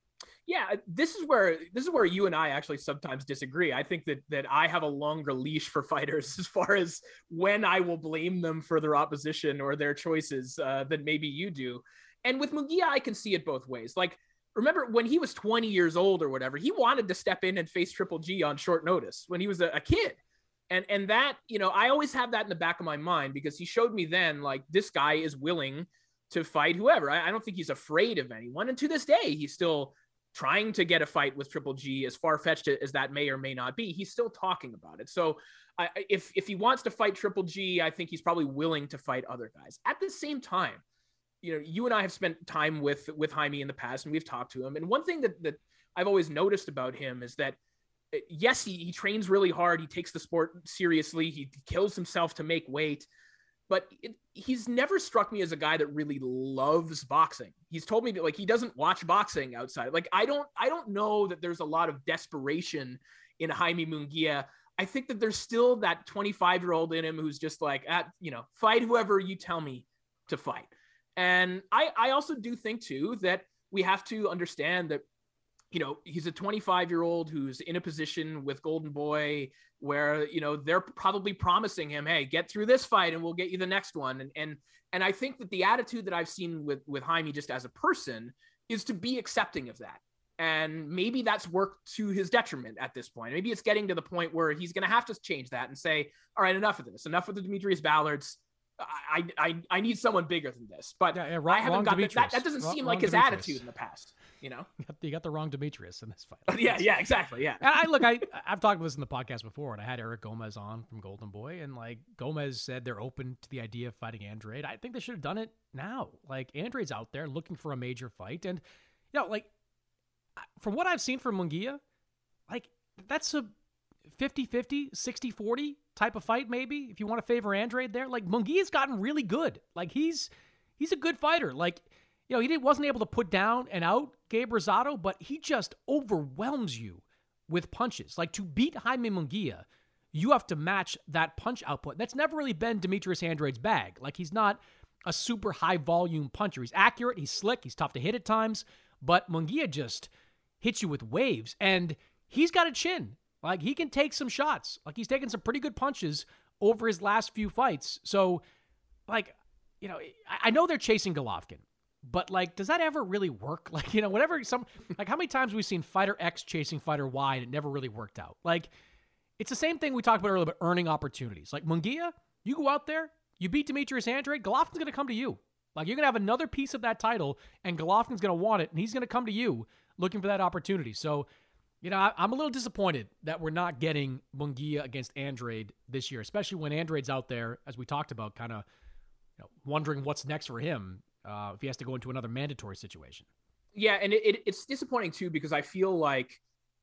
Yeah, this is where this is where you and I actually sometimes disagree. I think that that I have a longer leash for fighters as far as when I will blame them for their opposition or their choices uh, than maybe you do. And with Munguia, I can see it both ways. Like, remember when he was twenty years old or whatever, he wanted to step in and face Triple G on short notice when he was a, a kid. And and that, you know, I always have that in the back of my mind because he showed me then, like, this guy is willing to fight whoever. I, I don't think he's afraid of anyone. And to this day, he's still trying to get a fight with Triple G, as far-fetched as that may or may not be. He's still talking about it. So I, if if he wants to fight Triple G, I think he's probably willing to fight other guys. At the same time, you know, you and I have spent time with with Jaime in the past, and we've talked to him. And one thing that that I've always noticed about him is that, yes, he, he trains really hard. He takes the sport seriously. He kills himself to make weight. But it, he's never struck me as a guy that really loves boxing. He's told me that, like, he doesn't watch boxing outside. Like, I don't, I don't know that there's a lot of desperation in Jaime Munguia. I think that there's still that twenty-five year old in him who's just like, at, you know, fight whoever you tell me to fight. And I, I also do think too, that we have to understand that, you know, he's a twenty-five year old who's in a position with Golden Boy where, you know, they're probably promising him, hey, get through this fight and we'll get you the next one. And, and, and I think that the attitude that I've seen with, with Jaime just as a person is to be accepting of that. And maybe that's worked to his detriment at this point. Maybe it's getting to the point where he's going to have to change that and say, all right, enough of this, enough of the Demetrius Ballards. I, I, I need someone bigger than this, but yeah, yeah, wrong, I haven't got that, that. That doesn't wrong, seem wrong like his Demetrius. attitude in the past, you know? You got, you got the wrong Demetrius in this fight. yeah, yeah, exactly. Yeah. And I look, I, I've talked about this in the podcast before, and I had Eric Gomez on from Golden Boy, and like Gomez said, they're open to the idea of fighting Andrade. I think they should have done it now. Like, Andrade's out there looking for a major fight. And, you know, like, from what I've seen from Munguia, like, that's a fifty-fifty, sixty-forty type of fight, maybe, if you want to favor Andrade there. Like, Munguia's gotten really good. Like, he's he's a good fighter. Like, you know, he didn't, wasn't able to put down and out Gabe Rosado, but he just overwhelms you with punches. Like, to beat Jaime Munguia, you have to match that punch output. That's never really been Demetrius Andrade's bag. Like, he's not a super high-volume puncher. He's accurate, he's slick, he's tough to hit at times, but Munguia just hits you with waves, and he's got a chin. Like, he can take some shots. Like, he's taken some pretty good punches over his last few fights. So, like, you know, I know they're chasing Golovkin, but, like, does that ever really work? Like, you know, whatever, some, like, how many times have we seen Fighter X chasing Fighter Y and it never really worked out? Like, it's the same thing we talked about earlier about earning opportunities. Like, Munguia, you go out there, you beat Demetrius Andrade, Golovkin's going to come to you. Like, you're going to have another piece of that title, and Golovkin's going to want it, and he's going to come to you looking for that opportunity. So, you know, I'm a little disappointed that we're not getting Munguia against Andrade this year, especially when Andrade's out there, as we talked about, kind of, you know, wondering what's next for him uh, if he has to go into another mandatory situation. Yeah, and it, it, it's disappointing too because I feel like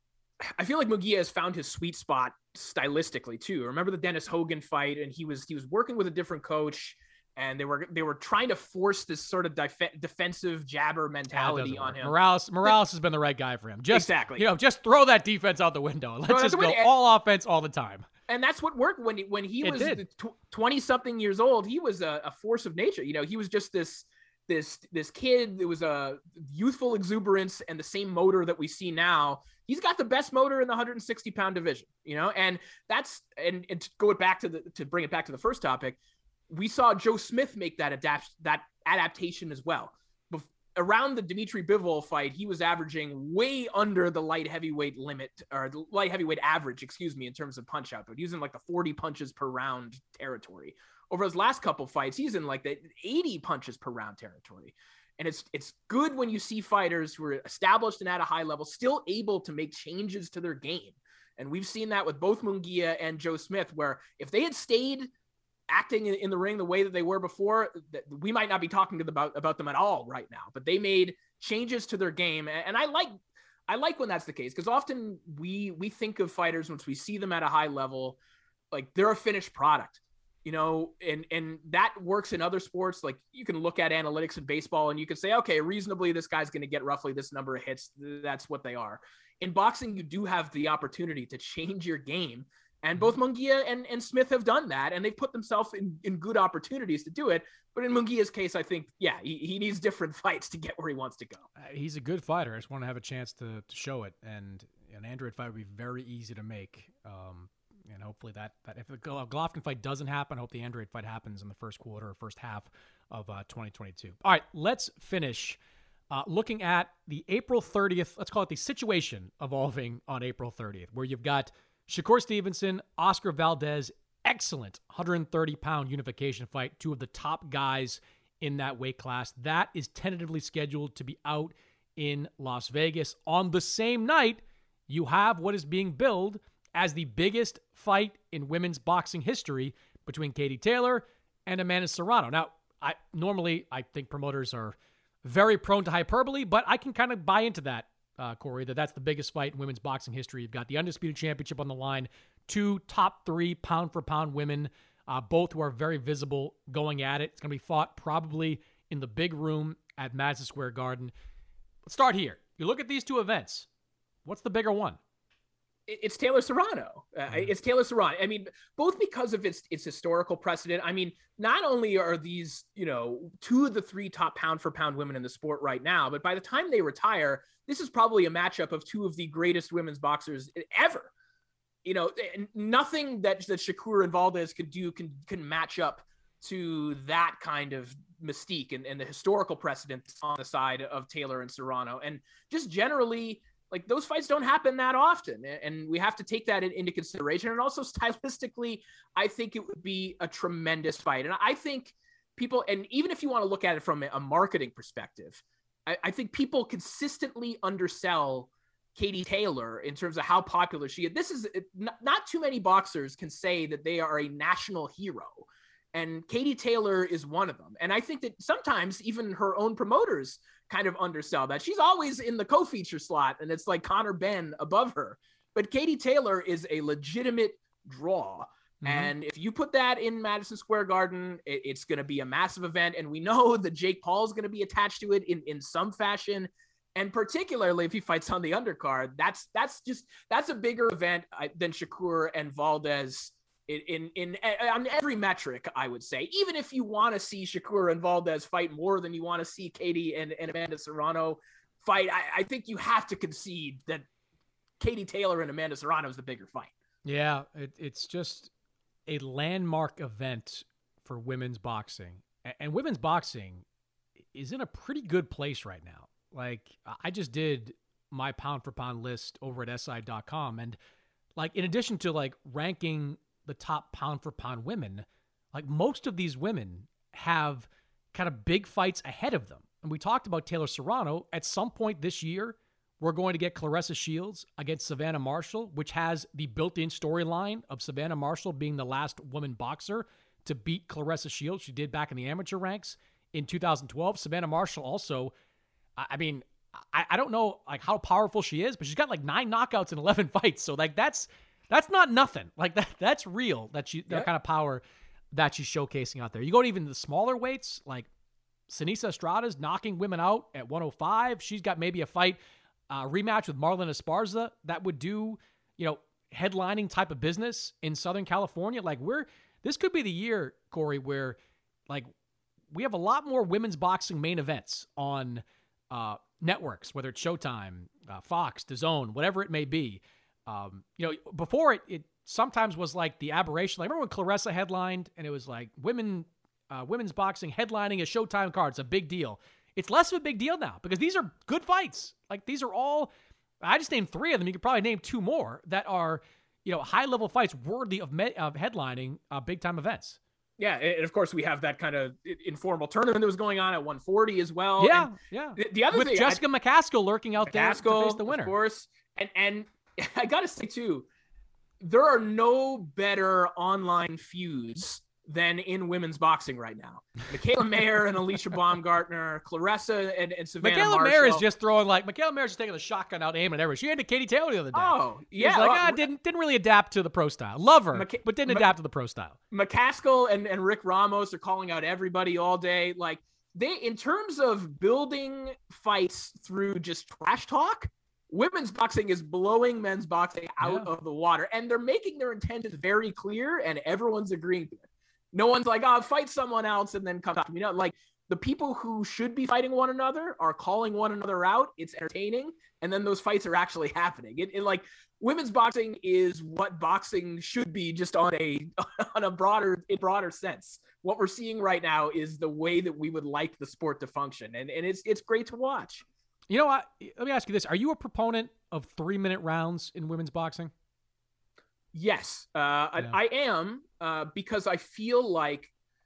I feel like Munguia has found his sweet spot stylistically too. Remember the Dennis Hogan fight, and he was he was working with a different coach, and they were they were trying to force this sort of def- defensive jabber mentality on him. Morales Morales has been the right guy for him. Just, exactly. You know, just throw that defense out the window. Let's no, just go all offense all the time. And that's what worked when he, when he it was twenty something years old. He was a, a force of nature. You know, he was just this this this kid. It was a youthful exuberance and the same motor that we see now. He's got the best motor in the one hundred sixty pound division, you know, and that's, and, and to go it back to the, to bring it back to the first topic, we saw Joe Smith make that adapt that adaptation as well. Bef- around the Dimitri Bivol fight, he was averaging way under the light heavyweight limit, or the light heavyweight average, excuse me, in terms of punch output. He was in like the forty punches per round territory. Over his last couple fights, he's in like the eighty punches per round territory. And it's it's good when you see fighters who are established and at a high level still able to make changes to their game. And we've seen that with both Munguia and Joe Smith, where if they had stayed acting in, in the ring the way that they were before, that we might not be talking to them about, about them at all right now. But they made changes to their game. And I like I like when that's the case, because often we we think of fighters once we see them at a high level, like they're a finished product. You know, and, and that works in other sports. Like you can look at analytics in baseball and you can say, okay, reasonably, this guy's going to get roughly this number of hits. That's what they are. In boxing, you do have the opportunity to change your game. And both Munguia and, and Smith have done that, and they've put themselves in, in good opportunities to do it. But in Munguia's case, I think, yeah, he, he needs different fights to get where he wants to go. Uh, he's a good fighter. I just want to have a chance to, to show it. And an Android fight would be very easy to make. Um, And hopefully that, that if the Golovkin fight doesn't happen, I hope the Andrade fight happens in the first quarter or first half of uh, twenty twenty-two. All right, let's finish uh, looking at the April thirtieth, let's call it the situation evolving on April thirtieth, where you've got Shakur Stevenson, Oscar Valdez, excellent one hundred thirty pound unification fight, two of the top guys in that weight class. That is tentatively scheduled to be out in Las Vegas. On the same night, you have what is being billed as the biggest fight in women's boxing history between Katie Taylor and Amanda Serrano. Now, I normally I think promoters are very prone to hyperbole, but I can kind of buy into that, uh, Corey, that that's the biggest fight in women's boxing history. You've got the undisputed championship on the line, two top three pound-for-pound women, uh, both who are very visible going at it. It's going to be fought probably in the big room at Madison Square Garden. Let's start here. You look at these two events. What's the bigger one? It's Taylor Serrano. Uh, mm-hmm. It's Taylor Serrano. I mean, both because of its its historical precedent. I mean, not only are these, you know, two of the three top pound for pound women in the sport right now, but by the time they retire, this is probably a matchup of two of the greatest women's boxers ever. You know, nothing that that Shakur and Valdez could do can can match up to that kind of mystique and, and the historical precedent on the side of Taylor and Serrano. And just generally, like those fights don't happen that often, and we have to take that into consideration. And also stylistically, I think it would be a tremendous fight. And I think people, and even if you want to look at it from a marketing perspective, I, I think people consistently undersell Katie Taylor in terms of how popular she is. This is not, not too many boxers can say that they are a national hero. And Katie Taylor is one of them. And I think that sometimes even her own promoters kind of undersell that. She's always in the co-feature slot, and it's like Conor Benn above her. But Katie Taylor is a legitimate draw. Mm-hmm. And if you put that in Madison Square Garden, it, it's going to be a massive event. And we know that Jake Paul is going to be attached to it in, in some fashion. And particularly if he fights on the undercard, that's that's just that's a bigger event than Shakur and Valdez in, in, in on every metric, I would say. Even if you want to see Shakur and Valdez fight more than you want to see Katie and, and Amanda Serrano fight, I, I think you have to concede that Katie Taylor and Amanda Serrano is the bigger fight. Yeah, it, it's just a landmark event for women's boxing. And, and women's boxing is in a pretty good place right now. Like, I just did my pound for pound list over at S I dot com. And like, in addition to like ranking the top pound for pound women, like most of these women have kind of big fights ahead of them. And we talked about Taylor Serrano. At some point this year, we're going to get Claressa Shields against Savannah Marshall, which has the built-in storyline of Savannah Marshall being the last woman boxer to beat Claressa Shields. She did back in the amateur ranks in two thousand twelve. Savannah Marshall also, I mean, I, I don't know like how powerful she is, but she's got like nine knockouts in eleven fights. So like that's that's not nothing. Like that that's real. That she that yeah. kind of power that she's showcasing out there. You go to even the smaller weights, like Seniesa Estrada's knocking women out at one oh five. She's got maybe a fight uh, rematch with Marlon Esparza that would do, you know, headlining type of business in Southern California. Like we're this could be the year, Corey, where like we have a lot more women's boxing main events on uh, networks, whether it's Showtime, uh, Fox, DAZN, whatever it may be. Um, you know, before it, it sometimes was like the aberration. Like, remember when Claressa headlined and it was like women, uh, women's boxing headlining a Showtime card. It's a big deal. It's less of a big deal now because these are good fights. Like these are all, I just named three of them. You could probably name two more that are, you know, high level fights worthy of, me- of headlining uh, big time events. Yeah, and of course we have that kind of informal tournament that was going on at one forty as well. Yeah, and yeah. The, the other with thing, Jessica I, McCaskill lurking out McCaskill, there to face the winner, of course. And and I gotta say too, there are no better online feuds than in women's boxing right now. Michaela Mayer and Alicia Baumgartner, Claressa and, and Savannah Michaela Marshall. Mayer is just throwing like Michaela Mayer is just taking the shotgun out, aiming at everyone. She ended Katie Taylor the other day. Oh, yeah. She's like, well, ah, didn't didn't really adapt to the pro style. Love her, Mc- but didn't Mc- adapt to the pro style. McCaskill and, and Rick Ramos are calling out everybody all day. Like they, in terms of building fights through just trash talk, women's boxing is blowing men's boxing out yeah. of the water, and they're making their intentions very clear, and everyone's agreeing to it. No one's like, oh, fight someone else and then come talk to me. You know, like the people who should be fighting one another are calling one another out. It's entertaining. And then those fights are actually happening. It, it like women's boxing is what boxing should be, just on a, on a broader, a broader sense. What we're seeing right now is the way that we would like the sport to function. And, and it's, it's great to watch. You know what? Let me ask you this. Are you a proponent of three minute rounds in women's boxing? Yes, uh, yeah. I, I am uh, because I feel like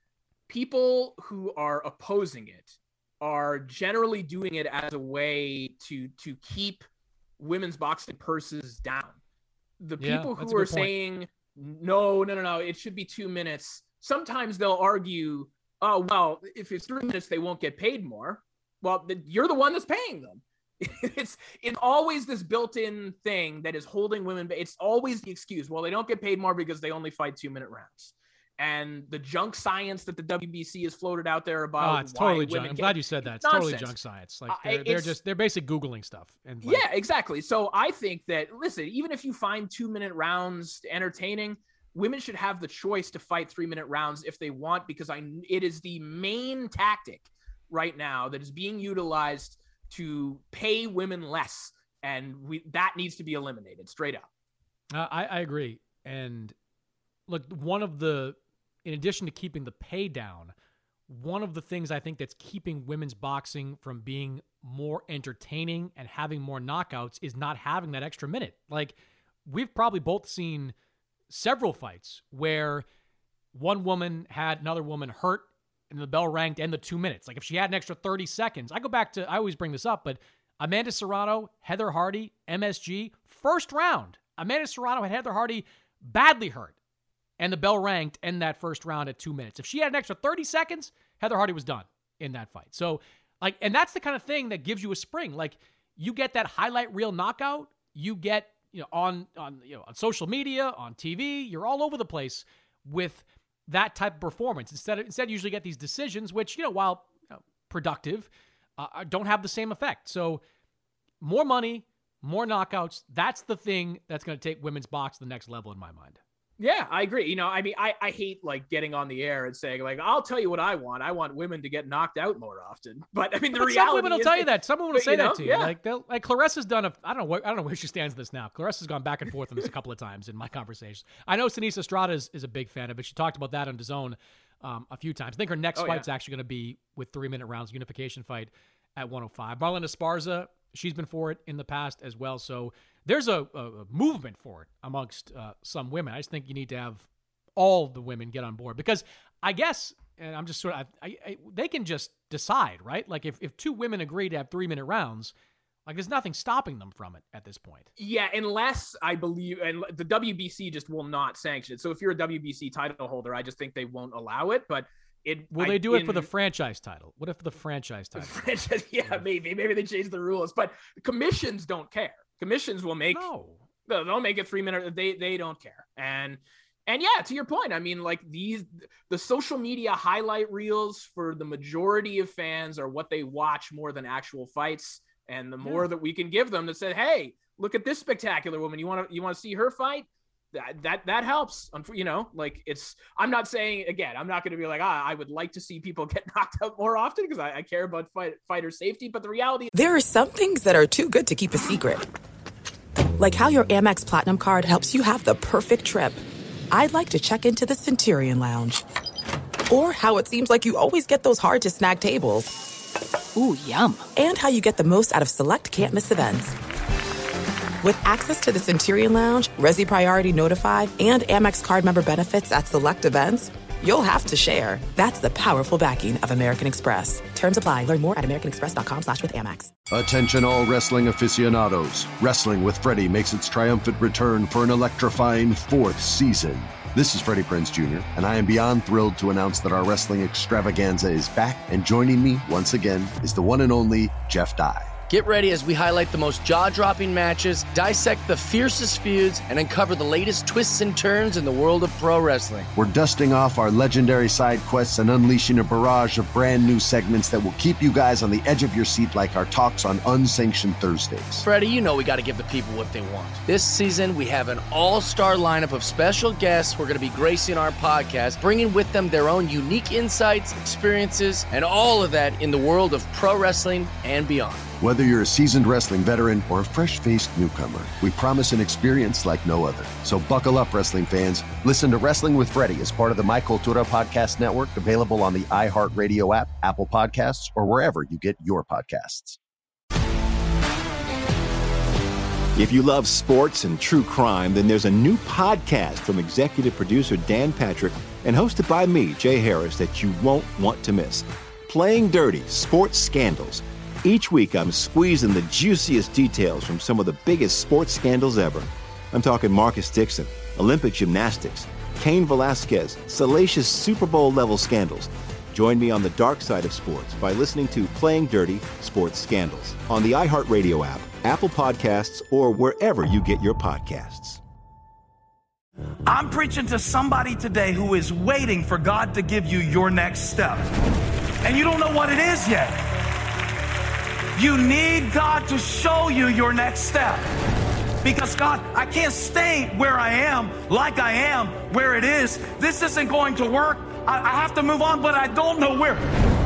people who are opposing it are generally doing it as a way to to keep women's boxing purses down. The yeah, people who are saying, no, no, no, no, it should be two minutes. Sometimes they'll argue, oh, well, if it's three minutes, they won't get paid more. Well, you're the one that's paying them. It's it's always this built-in thing that is holding women. It's always the excuse. Well, they don't get paid more because they only fight two-minute rounds. And the junk science that the W B C has floated out there about. Oh, it's totally junk. I'm glad you said that. It's nonsense. Totally junk science. Like they're, uh, they're just they're basically Googling stuff. And like, yeah, exactly. So I think that listen, even if you find two-minute rounds entertaining, women should have the choice to fight three-minute rounds if they want, because I it is the main tactic right now that is being utilized to pay women less, and we that needs to be eliminated straight up. Uh, I, I agree. And look, one of the, in addition to keeping the pay down, one of the things I think that's keeping women's boxing from being more entertaining and having more knockouts is not having that extra minute. Like we've probably both seen several fights where one woman had another woman hurt and the bell rang to end the two minutes. Like if she had an extra thirty seconds, I go back to, I always bring this up, but Amanda Serrano, Heather Hardy, M S G, first round. Amanda Serrano had Heather Hardy badly hurt, and the bell rang to end that first round at two minutes. If she had an extra thirty seconds, Heather Hardy was done in that fight. So like, and that's the kind of thing that gives you a spring. Like you get that highlight reel knockout, you get, you know, on, on, you know, on social media, on T V, you're all over the place with that type of performance. Instead, of, instead, you usually get these decisions, which, you know, while you know, productive, uh, don't have the same effect. So more money, more knockouts. That's the thing that's going to take women's box to the next level in my mind. Yeah, I agree. You know, I mean, I, I hate like getting on the air and saying like, I'll tell you what I want. I want women to get knocked out more often. But I mean, the but reality some women will is tell you that. Some women will say you know, that to you. Yeah. Like, like Claressa's done a, I don't know what, I don't know where she stands in this now. Claressa's gone back and forth on this a couple of times in my conversations. I know Seniesa Estrada is, is a big fan of it. She talked about that on DAZN um, a few times. I think her next oh, fight's yeah. actually going to be with three minute rounds, unification fight at one oh five. Marlon Esparza, she's been for it in the past as well. So there's a, a, a movement for it amongst uh, some women. I just think you need to have all the women get on board, because I guess, and I'm just sort of, I, I, they can just decide, right? Like if, if two women agree to have three minute rounds, like there's nothing stopping them from it at this point. Yeah, unless I believe, and the W B C just will not sanction it. So if you're a W B C title holder, I just think they won't allow it. But it will I, they do it in, for the franchise title? What if the franchise title? Franchise, yeah, maybe maybe they change the rules, but commissions don't care. Commissions will make no. They'll make it three minutes. They they don't care. And and yeah, to your point, I mean, like these the social media highlight reels for the majority of fans are what they watch more than actual fights. And the more yeah. that we can give them that said, hey, look at this spectacular woman. You want to you want to see her fight? That that that helps. You know, like it's. I'm not saying again. I'm not going to be like, ah, I would like to see people get knocked out more often because I, I care about fight, fighter safety. But the reality, there are some things that are too good to keep a secret, like how your Amex Platinum card helps you have the perfect trip. I'd like to check into the Centurion Lounge, or how it seems like you always get those hard to snag tables. Ooh, yum! And how you get the most out of select can't miss events. With access to the Centurion Lounge, Resi Priority Notified, and Amex card member benefits at select events, you'll have to share. That's the powerful backing of American Express. Terms apply. Learn more at americanexpress.com slash with Amex. Attention all wrestling aficionados. Wrestling with Freddie makes its triumphant return for an electrifying fourth season. This is Freddie Prinze Junior, and I am beyond thrilled to announce that our wrestling extravaganza is back, and joining me once again is the one and only Jeff Dye. Get ready as we highlight the most jaw-dropping matches, dissect the fiercest feuds, and uncover the latest twists and turns in the world of pro wrestling. We're dusting off our legendary side quests and unleashing a barrage of brand new segments that will keep you guys on the edge of your seat like our talks on Unsanctioned Thursdays. Freddie, you know we got to give the people what they want. This season, we have an all-star lineup of special guests who are going to be gracing our podcast, bringing with them their own unique insights, experiences, and all of that in the world of pro wrestling and beyond. Whether you're a seasoned wrestling veteran or a fresh-faced newcomer, we promise an experience like no other. So buckle up, wrestling fans. Listen to Wrestling with Freddie as part of the My Cultura Podcast Network, available on the iHeartRadio app, Apple Podcasts, or wherever you get your podcasts. If you love sports and true crime, then there's a new podcast from executive producer Dan Patrick and hosted by me, Jay Harris, that you won't want to miss. Playing Dirty: Sports Scandals. Each week, I'm squeezing the juiciest details from some of the biggest sports scandals ever. I'm talking Marcus Dixon, Olympic gymnastics, Cain Velasquez, salacious Super Bowl-level scandals. Join me on the dark side of sports by listening to Playing Dirty: Sports Scandals on the iHeartRadio app, Apple Podcasts, or wherever you get your podcasts. I'm preaching to somebody today who is waiting for God to give you your next step, and you don't know what it is yet. You need God to show you your next step. Because God, I can't stay where I am, like I am, where it is. This isn't going to work. I, I have to move on, but I don't know where.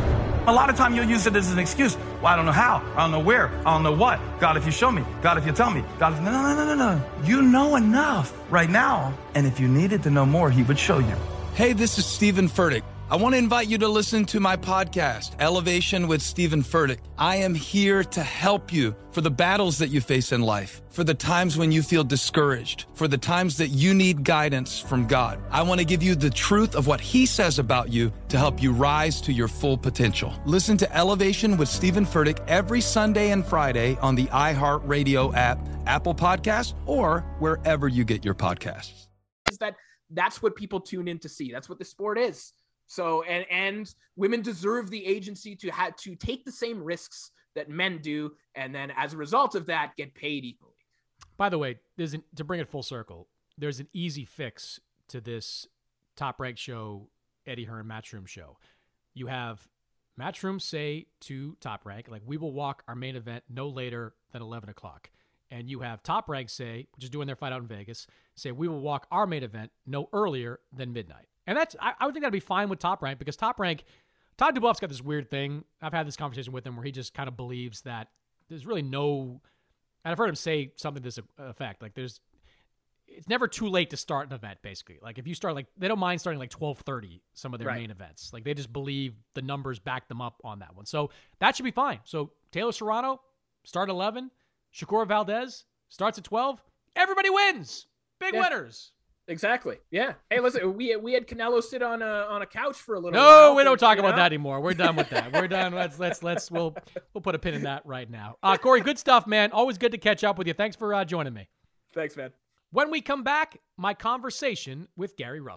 A lot of time you'll use it as an excuse. Well, I don't know how. I don't know where. I don't know what. God, if you show me. God, if you tell me. God, if... No, no, no, no, no. You know enough right now. And if you needed to know more, he would show you. Hey, this is Stephen Furtick. I want to invite you to listen to my podcast, Elevation with Stephen Furtick. I am here to help you for the battles that you face in life, for the times when you feel discouraged, for the times that you need guidance from God. I want to give you the truth of what he says about you to help you rise to your full potential. Listen to Elevation with Stephen Furtick every Sunday and Friday on the iHeartRadio app, Apple Podcasts, or wherever you get your podcasts. Is that that's what people tune in to see. That's what the sport is. So, and, and women deserve the agency to have to take the same risks that men do. And then as a result of that, get paid equally. By the way, there's an, to bring it full circle, there's an easy fix to this Top Rank show, Eddie Hearn Matchroom show. You have Matchroom say to Top Rank, like, we will walk our main event no later than eleven o'clock. And you have Top Rank say, which is doing their fight out in Vegas, say, we will walk our main event no earlier than midnight. And that's, I, I would think that'd be fine with Top Rank, because Top Rank, Todd Dubuff's got this weird thing. I've had this conversation with him where he just kind of believes that there's really no, and I've heard him say something to this effect, like there's, it's never too late to start an event, basically. Like if you start, like, they don't mind starting like twelve thirty, some of their right. main events. Like they just believe the numbers back them up on that one. So that should be fine. So Taylor Serrano, start at eleven. Shakur Valdez starts at twelve. Everybody wins. Big yeah. winners. Exactly. Yeah. Hey, listen, we we had Canelo sit on a on a couch for a little no, while. No, we don't talk about know? that anymore. We're done with that. We're done. Let's let's let's we'll we'll put a pin in that right now. Uh, Corey, good stuff, man. Always good to catch up with you. Thanks for uh, joining me. Thanks, man. When we come back, my conversation with Gary Russell.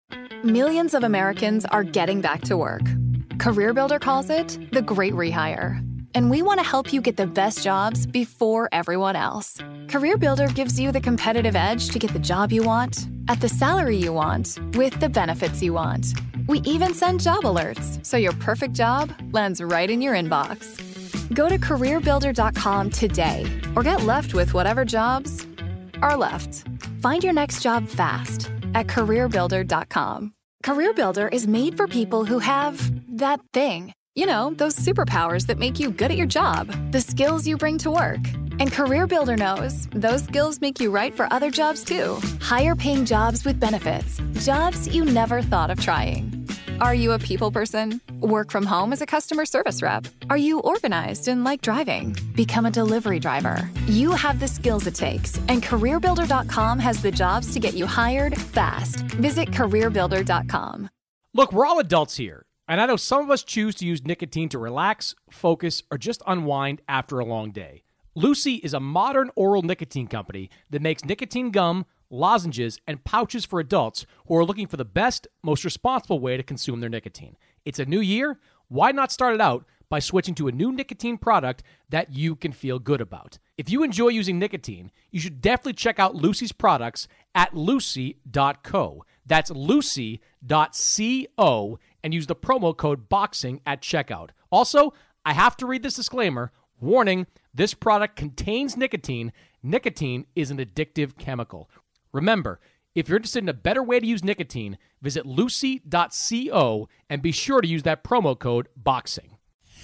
Millions of Americans are getting back to work. CareerBuilder calls it the Great Rehire. And we want to help you get the best jobs before everyone else. CareerBuilder gives you the competitive edge to get the job you want, at the salary you want, with the benefits you want. We even send job alerts, so your perfect job lands right in your inbox. Go to career builder dot com today, or get left with whatever jobs are left. Find your next job fast at career builder dot com. CareerBuilder is made for people who have that thing. You know, those superpowers that make you good at your job, the skills you bring to work. And CareerBuilder knows those skills make you right for other jobs too. Higher paying jobs with benefits, jobs you never thought of trying. Are you a people person? Work from home as a customer service rep? Are you organized and like driving? Become a delivery driver. You have the skills it takes, and career builder dot com has the jobs to get you hired fast. Visit career builder dot com. Look, we're all adults here, and I know some of us choose to use nicotine to relax, focus, or just unwind after a long day. Lucy is a modern oral nicotine company that makes nicotine gum, lozenges, and pouches for adults who are looking for the best, most responsible way to consume their nicotine. It's a new year. Why not start it out by switching to a new nicotine product that you can feel good about? If you enjoy using nicotine, you should definitely check out Lucy's products at lucy dot co. That's lucy dot co, and use the promo code BOXING at checkout. Also, I have to read this disclaimer. Warning, this product contains nicotine. Nicotine is an addictive chemical. Remember, if you're interested in a better way to use nicotine, visit lucy dot co and be sure to use that promo code BOXING.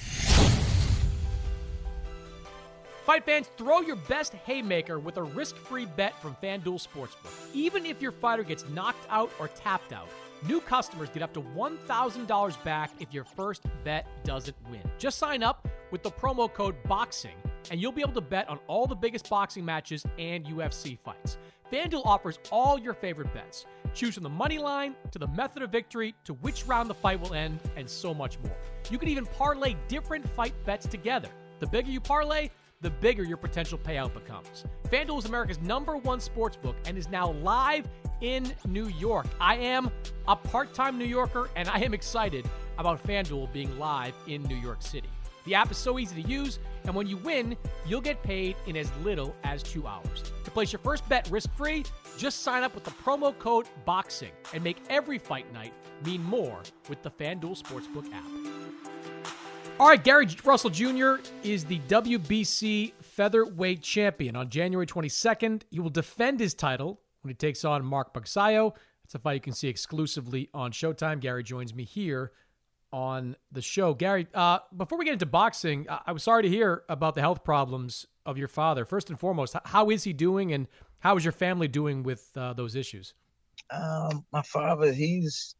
Fight fans, throw your best haymaker with a risk-free bet from FanDuel Sportsbook. Even if your fighter gets knocked out or tapped out, new customers get up to one thousand dollars back if your first bet doesn't win. Just sign up with the promo code BOXING, and you'll be able to bet on all the biggest boxing matches and U F C fights. FanDuel offers all your favorite bets. Choose from the money line, to the method of victory, to which round the fight will end, and so much more. You can even parlay different fight bets together. The bigger you parlay, the bigger your potential payout becomes. FanDuel is America's number one sportsbook and is now live in New York. I am a part-time New Yorker, and I am excited about FanDuel being live in New York City. The app is so easy to use, and when you win, you'll get paid in as little as two hours. To place your first bet risk-free, just sign up with the promo code BOXING and make every fight night mean more with the FanDuel Sportsbook app. All right, Gary Russell Junior is the W B C featherweight champion. On January twenty-second, he will defend his title when he takes on Mark Magsayo. It's a fight you can see exclusively on Showtime. Gary joins me here on the show. Gary, uh, before we get into boxing, I-, I was sorry to hear about the health problems of your father. First and foremost, how is he doing, and how is your family doing with uh, those issues? Um, my father, he's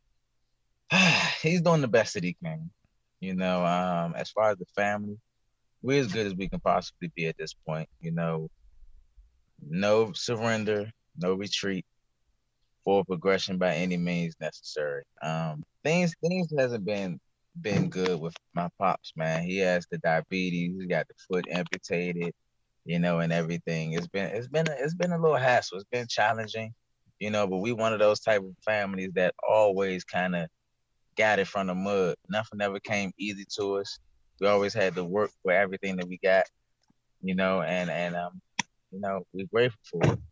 he's doing the best that he can. You know, um, as far as the family, we're as good as we can possibly be at this point. You know, no surrender, no retreat, forward progression by any means necessary. Um, things things hasn't been been good with my pops, man. He has the diabetes, he got the foot amputated, you know, and everything. It's been it's been a, it's been a little hassle. It's been challenging, you know. But we one of those type of families that always kind of got it from the mud. Nothing ever came easy to us. We always had to work for everything that we got, you know, and and um, you know, we're grateful for it.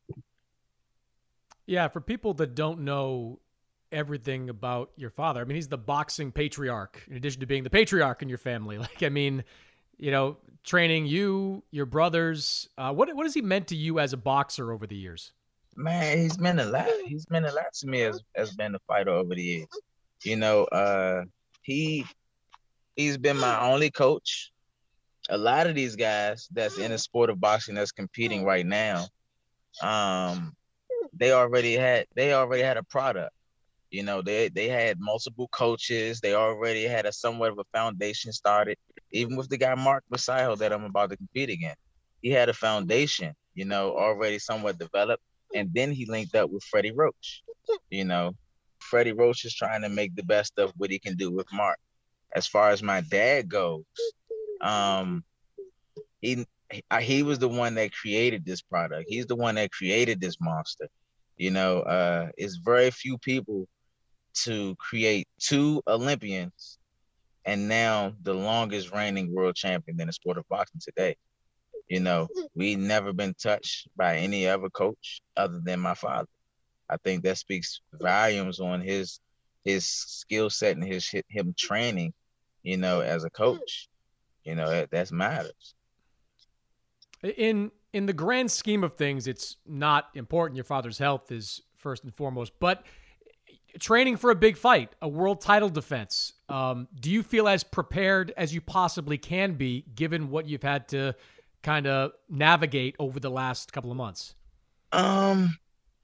Yeah, for people that don't know everything about your father, I mean, he's the boxing patriarch, in addition to being the patriarch in your family. Like, I mean, you know, training you, your brothers. Uh, what what has he meant to you as a boxer over the years? Man, he's meant a lot. He's meant a lot to me as as been a fighter over the years. You know, uh, he he's been my only coach. A lot of these guys that's in the sport of boxing that's competing right now, um, they already had they already had a product. You know, they they had multiple coaches. They already had a somewhat of a foundation started. Even with the guy Mark Magsayo that I'm about to compete against, he had a foundation, you know, already somewhat developed. And then he linked up with Freddie Roach. You know, Freddie Roach is trying to make the best of what he can do with Mark. As far as my dad goes, um, he he was the one that created this product. He's the one that created this monster. You know, uh, it's very few people to create two Olympians and now the longest reigning world champion in the sport of boxing today. You know, we never been touched by any other coach other than my father. I think that speaks volumes on his his skill set and his him training, you know, as a coach. You know, that, that matters. In in the grand scheme of things, it's not important. Your father's health is first and foremost, but training for a big fight, a world title defense, um, do you feel as prepared as you possibly can be, given what you've had to kind of navigate over the last couple of months? Um,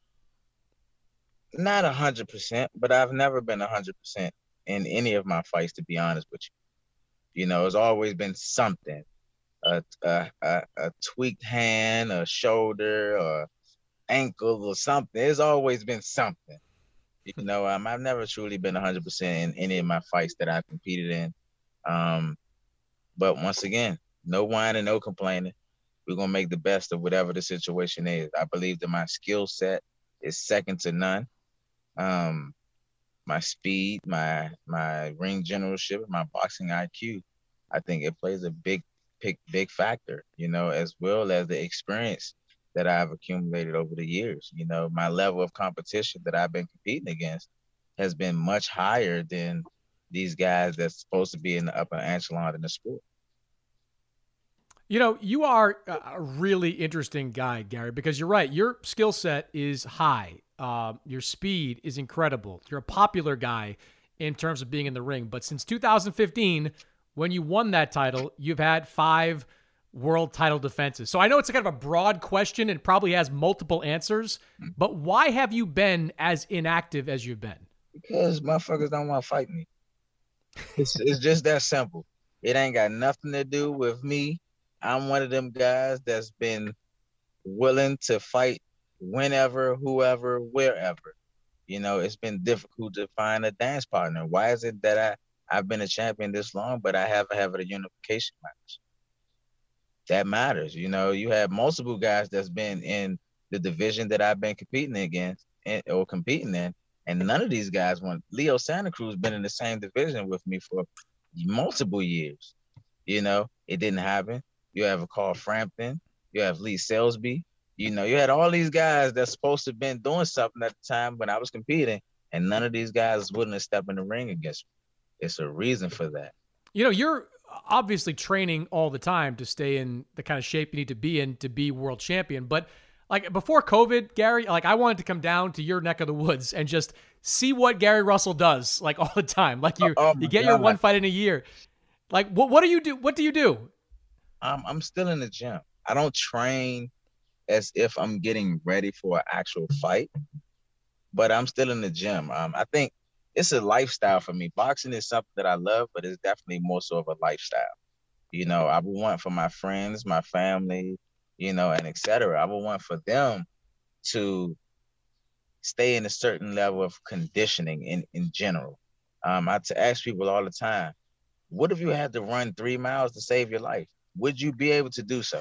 not a hundred percent, but I've never been a hundred percent in any of my fights, to be honest with you. You know, it's always been something, a, a, a, a tweaked hand, a shoulder, or ankle or something. It's always been something. You know, um, I've never truly been a hundred percent in any of my fights that I've competed in. Um, but once again, no whining, no complaining. We're going to make the best of whatever the situation is. I believe that my skill set is second to none. Um, my speed, my my ring generalship, my boxing I Q, I think it plays a big, big, big factor, you know, as well as the experience that I've accumulated over the years. You know, my level of competition that I've been competing against has been much higher than these guys that's supposed to be in the upper echelon in the sport. You know, you are a really interesting guy, Gary, because you're right. Your skill set is high. Uh, your speed is incredible. You're a popular guy in terms of being in the ring. But since two thousand fifteen, when you won that title, you've had five world title defenses. So I know it's a kind of a broad question and probably has multiple answers, but why have you been as inactive as you've been? Because motherfuckers don't want to fight me. It's, it's just that simple. It ain't got nothing to do with me. I'm one of them guys that's been willing to fight whenever, whoever, wherever. You know, it's been difficult to find a dance partner. Why is it that I, I've been a champion this long, but I haven't had a unification match? That matters. You know, you have multiple guys that's been in the division that I've been competing against and, or competing in, and none of these guys won. Leo Santa Cruz been in the same division with me for multiple years. You know, it didn't happen. You have a Carl Frampton. You have Lee Salisbury. You know, you had all these guys that's supposed to have been doing something at the time when I was competing, and none of these guys wouldn't have stepped in the ring against me. It's a reason for that. You know, you're obviously training all the time to stay in the kind of shape you need to be in to be world champion. But like before COVID, Gary, like I wanted to come down to your neck of the woods and just see what Gary Russell does like all the time. Like you, oh you get God. your one fight in a year. Like what, what do you do? What do you do? Um, I'm still in the gym. I don't train as if I'm getting ready for an actual fight, but I'm still in the gym. Um, I think it's a lifestyle for me. Boxing is something that I love, but it's definitely more so of a lifestyle. You know, I would want for my friends, my family, you know, and et cetera. I would want for them to stay in a certain level of conditioning in, in general. Um, I to ask people all the time, what if you had to run three miles to save your life? Would you be able to do so?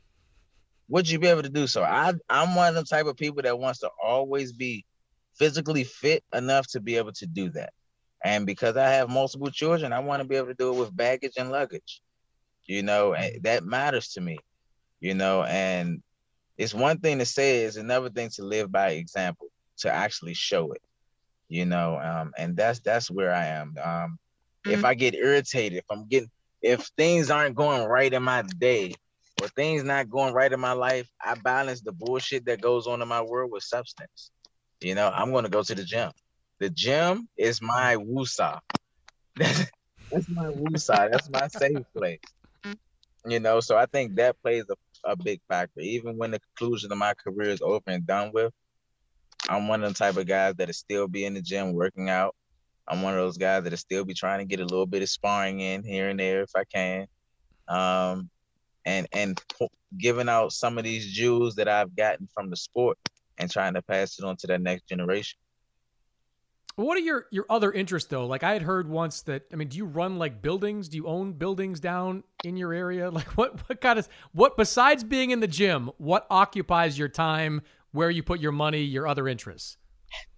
Would you be able to do so? I, I'm one of the type of people that wants to always be physically fit enough to be able to do that. And because I have multiple children, I want to be able to do it with baggage and luggage, you know, and that matters to me, you know, and it's one thing to say, it's another thing to live by example, to actually show it, you know, um, and that's, that's where I am. Um, mm-hmm. If I get irritated, if I'm getting, if things aren't going right in my day or things not going right in my life, I balance the bullshit that goes on in my world with substance. You know, I'm going to go to the gym. The gym is my woosah. That's, that's my woosah. That's my safe place. You know, so I think that plays a, a big factor. Even when the conclusion of my career is over and done with, I'm one of the type of guys that'll still be in the gym working out. I'm one of those guys that'll still be trying to get a little bit of sparring in here and there if I can. Um, and and giving out some of these jewels that I've gotten from the sport and trying to pass it on to that next generation. What are your, your other interests, though? Like I had heard once that, I mean, do you run like buildings? Do you own buildings down in your area? Like what, what kind of, what besides being in the gym, what occupies your time, where you put your money, your other interests?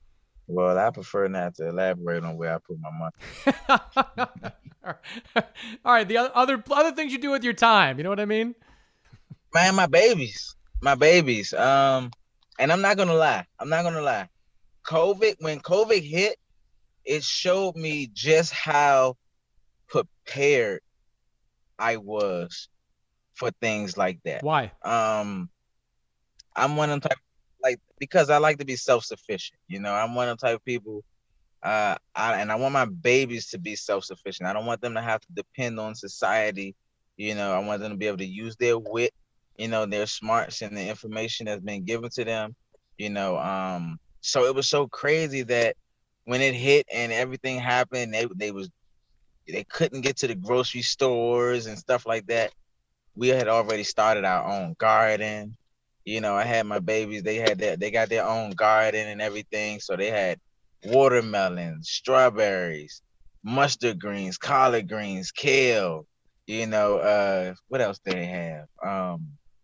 Well, I prefer not to elaborate on where I put my money. All right, the other other things you do with your time, you know what I mean? Man, my babies, my babies. Um, and I'm not gonna lie, I'm not gonna lie. COVID, when COVID hit, it showed me just how prepared I was for things like that. Why? Um, I'm one of them type like because I like to be self-sufficient. You know, I'm one of the type of people. Uh, I, and I want my babies to be self-sufficient. I don't want them to have to depend on society. You know, I want them to be able to use their wit, you know, their smarts and the information that's been given to them. You know, um, so it was so crazy that when it hit and everything happened, they they was they couldn't get to the grocery stores and stuff like that. We had already started our own garden. You know, I had my babies, they had that, they got their own garden and everything. So they had watermelons, strawberries, mustard greens, collard greens, kale, you know, uh, what else did they have? Um,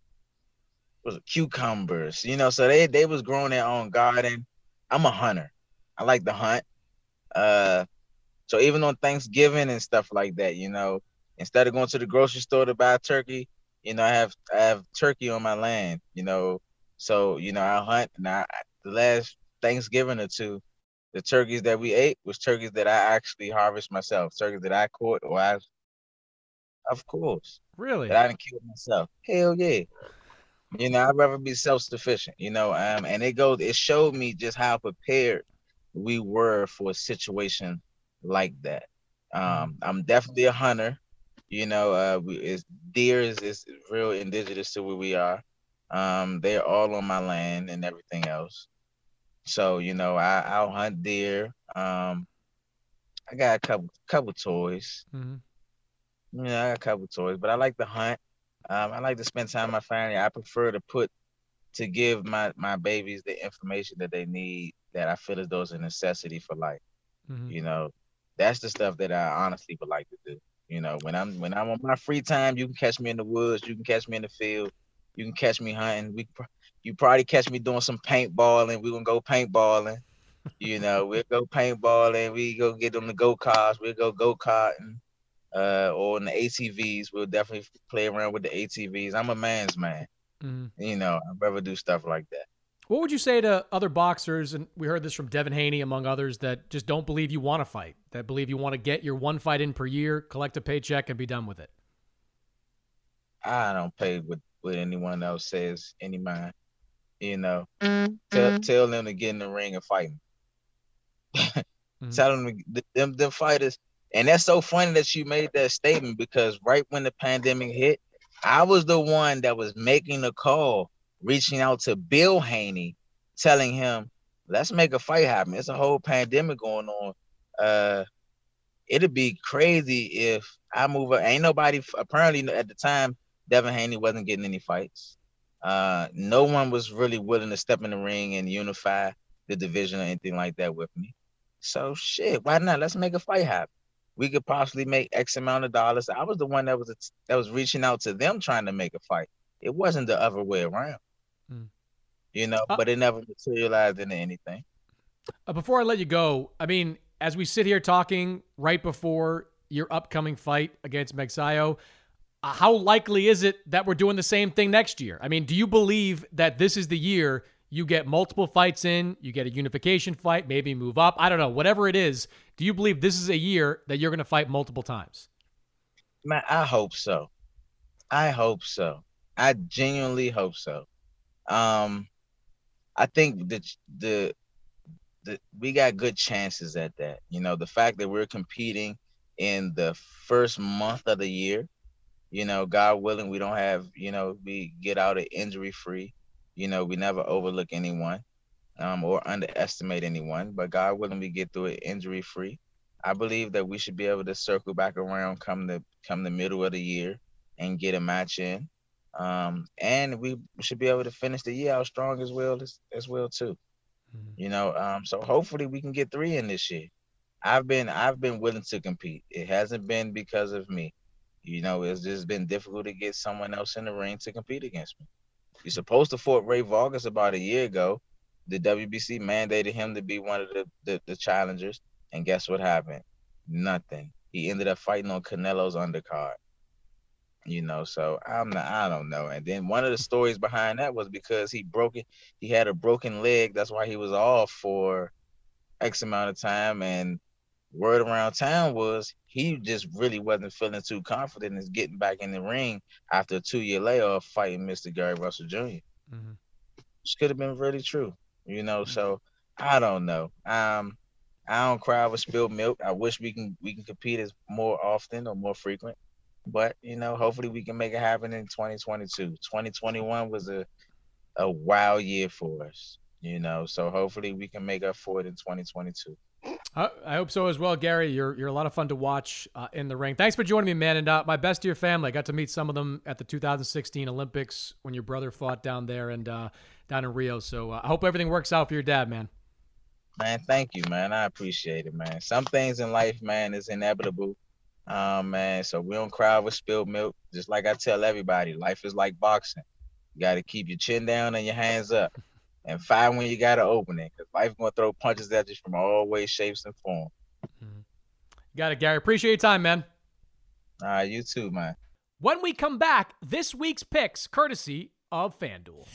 was it cucumbers, you know, so they, they was growing their own garden. I'm a hunter. I like to hunt. Uh, so even on Thanksgiving and stuff like that, you know, instead of going to the grocery store to buy turkey, you know, I have I have turkey on my land, you know, so, you know, I hunt. And I, the last Thanksgiving or two, the turkeys that we ate was turkeys that I actually harvest myself, turkeys that I caught or I, of course. Really? That I didn't kill myself. Hell yeah. You know, I'd rather be self-sufficient, you know, um, and it goes, it showed me just how prepared we were for a situation like that. Um, I'm definitely a hunter. You know, uh, we, it's, deer is, is real indigenous to where we are. Um, they're all on my land and everything else. So, you know, I, I'll hunt deer. Um, I got a couple couple toys. Mm-hmm. Yeah, I got a couple toys, but I like to hunt. Um, I like to spend time with my family. I prefer to put to give my, my babies the information that they need that I feel as though is a necessity for life. Mm-hmm. You know, that's the stuff that I honestly would like to do. You know, when I'm when I'm on my free time, you can catch me in the woods, you can catch me in the field, you can catch me hunting. We you probably catch me doing some paintballing. We're gonna go paintballing. You know, we'll go paintballing, we go get on the go-karts, we'll go go-karting, uh, or in the A T Vs. We'll definitely play around with the A T Vs. I'm a man's man. Mm-hmm. You know, I'd rather do stuff like that. What would you say to other boxers, and we heard this from Devin Haney, among others, that just don't believe you want to fight, that believe you want to get your one fight in per year, collect a paycheck, and be done with it? I don't pay with what anyone else says, any mind. You know, mm-hmm. tell tell them to get in the ring and fight me. mm-hmm. Tell them, to, them, them fighters. And that's so funny that you made that statement, because right when the pandemic hit, I was the one that was making the call, reaching out to Bill Haney, telling him, let's make a fight happen. It's a whole pandemic going on. Uh, it'd be crazy if I move up. Ain't nobody, apparently at the time, Devin Haney wasn't getting any fights. Uh, no one was really willing to step in the ring and unify the division or anything like that with me. So shit, why not? Let's make a fight happen. We could possibly make X amount of dollars. I was the one that was that was reaching out to them trying to make a fight. It wasn't the other way around. Mm. You know, uh, but it never materialized into anything. Uh, before I let you go, I mean, as we sit here talking right before your upcoming fight against Magsayo, uh, how likely is it that we're doing the same thing next year? I mean, do you believe that this is the year you get multiple fights in, you get a unification fight, maybe move up? I don't know, whatever it is. Do you believe this is a year that you're going to fight multiple times? Man, I hope so. I hope so. I genuinely hope so. Um, I think that the the we got good chances at that. You know, the fact that we're competing in the first month of the year, you know, God willing, we don't have, you know, we get out of injury free. You know, we never overlook anyone um, or underestimate anyone, but God willing, we get through it injury free. I believe that we should be able to circle back around come the come the middle of the year and get a match in. Um, and we should be able to finish the year out strong as well as, as well too. Mm-hmm. You know, um, so hopefully we can get three in this year. I've been I've been willing to compete. It hasn't been because of me. You know, it's just been difficult to get someone else in the ring to compete against me. You're supposed to fought Ray Vargas about a year ago. the W B C mandated him to be one of the, the, the challengers. And guess what happened? Nothing. He ended up fighting on Canelo's undercard. You know, so I'm not, I don't know. And then one of the stories behind that was because he broke it. He had a broken leg. That's why he was off for X amount of time. And word around town was he just really wasn't feeling too confident in getting back in the ring after a two-year layoff fighting Mister Gary Russell Junior Mm-hmm. Which could have been really true, you know. Mm-hmm. So I don't know. Um, I don't cry over spilled milk. I wish we can we can compete as more often or more frequent. But, you know, hopefully we can make it happen in twenty twenty-two. twenty twenty-one was a, a wild year for us, you know, so hopefully we can make up for it in twenty twenty-two. I, I hope so as well, Gary. You're you're a lot of fun to watch uh, in the ring. Thanks for joining me, man. And uh, my best to your family. I got to meet some of them at the two thousand sixteen Olympics when your brother fought down there and uh, down in Rio. So uh, I hope everything works out for your dad, man. Man, thank you, man. I appreciate it, man. Some things in life, man, is inevitable. Um, man, so we don't cry over spilled milk. Just like I tell everybody, life is like boxing. You got to keep your chin down and your hands up. And fight when you got to open it, because life's going to throw punches at you from all ways, shapes, and forms. Mm-hmm. Got it, Gary. Appreciate your time, man. All right, you too, man. When we come back, this week's picks, courtesy of FanDuel.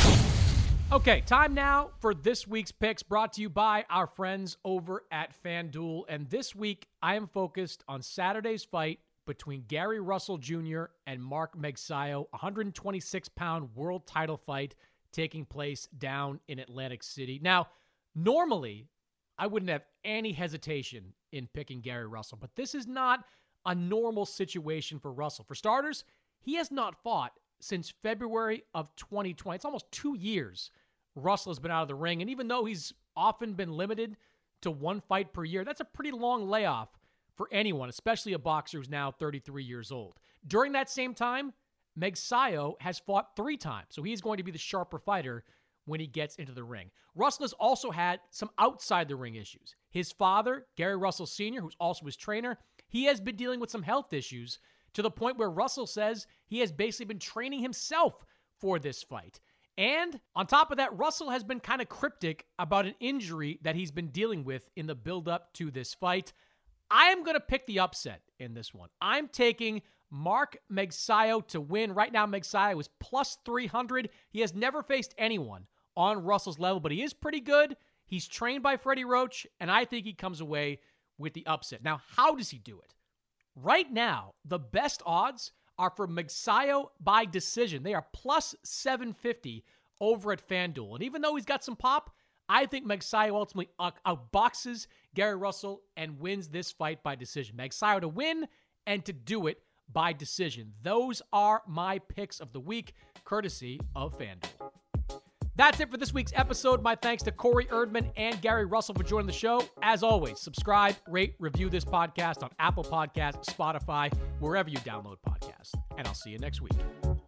Okay, time now for this week's picks, brought to you by our friends over at FanDuel. And this week, I am focused on Saturday's fight between Gary Russell Junior and Mark Magsayo, one twenty-six pound world title fight taking place down in Atlantic City. Now, normally, I wouldn't have any hesitation in picking Gary Russell, but this is not a normal situation for Russell. For starters, he has not fought since February of twenty twenty. It's almost two years Russell has been out of the ring, and even though he's often been limited to one fight per year, that's a pretty long layoff for anyone, especially a boxer who's now thirty-three years old. During that same time, Magsayo has fought three times, so he's going to be the sharper fighter when he gets into the ring. Russell has also had some outside-the-ring issues. His father, Gary Russell Senior, who's also his trainer, he has been dealing with some health issues to the point where Russell says he has basically been training himself for this fight. And on top of that, Russell has been kind of cryptic about an injury that he's been dealing with in the build-up to this fight. I am going to pick the upset in this one. I'm taking Mark Magsayo to win. Right now, Magsayo is plus three hundred. He has never faced anyone on Russell's level, but he is pretty good. He's trained by Freddie Roach, and I think he comes away with the upset. Now, how does he do it? Right now, the best odds are for Magsayo by decision. They are plus seven fifty over at FanDuel. And even though he's got some pop, I think Magsayo ultimately outboxes Gary Russell and wins this fight by decision. Magsayo to win and to do it by decision. Those are my picks of the week, courtesy of FanDuel. That's it for this week's episode. My thanks to Corey Erdman and Gary Russell for joining the show. As always, subscribe, rate, review this podcast on Apple Podcasts, Spotify, wherever you download podcasts. And I'll see you next week.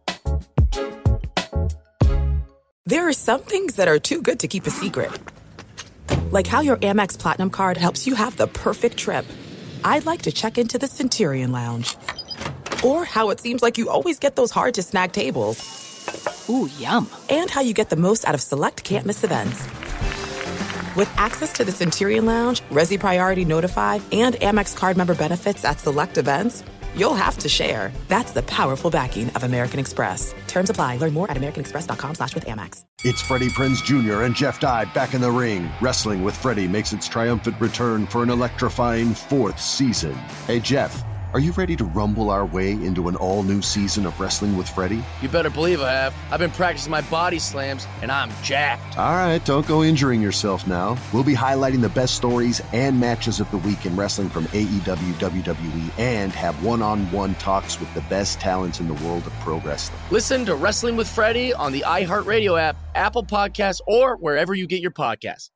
There are some things that are too good to keep a secret. Like how your Amex Platinum card helps you have the perfect trip. I'd like to check into the Centurion Lounge. Or how it seems like you always get those hard-to-snag tables. Ooh, yum. And how you get the most out of select can't-miss events. With access to the Centurion Lounge, Resi Priority Notify, and Amex card member benefits at select events, you'll have to share. That's the powerful backing of American Express. Terms apply. Learn more at americanexpress.com slash with Amex. It's Freddie Prinze Junior and Jeff Dye back in the ring. Wrestling with Freddie makes its triumphant return for an electrifying fourth season. Hey, Jeff. Are you ready to rumble our way into an all-new season of Wrestling with Freddie? You better believe I have. I've been practicing my body slams, and I'm jacked. All right, don't go injuring yourself now. We'll be highlighting the best stories and matches of the week in wrestling from A E W, W W E, and have one-on-one talks with the best talents in the world of pro wrestling. Listen to Wrestling with Freddie on the iHeartRadio app, Apple Podcasts, or wherever you get your podcasts.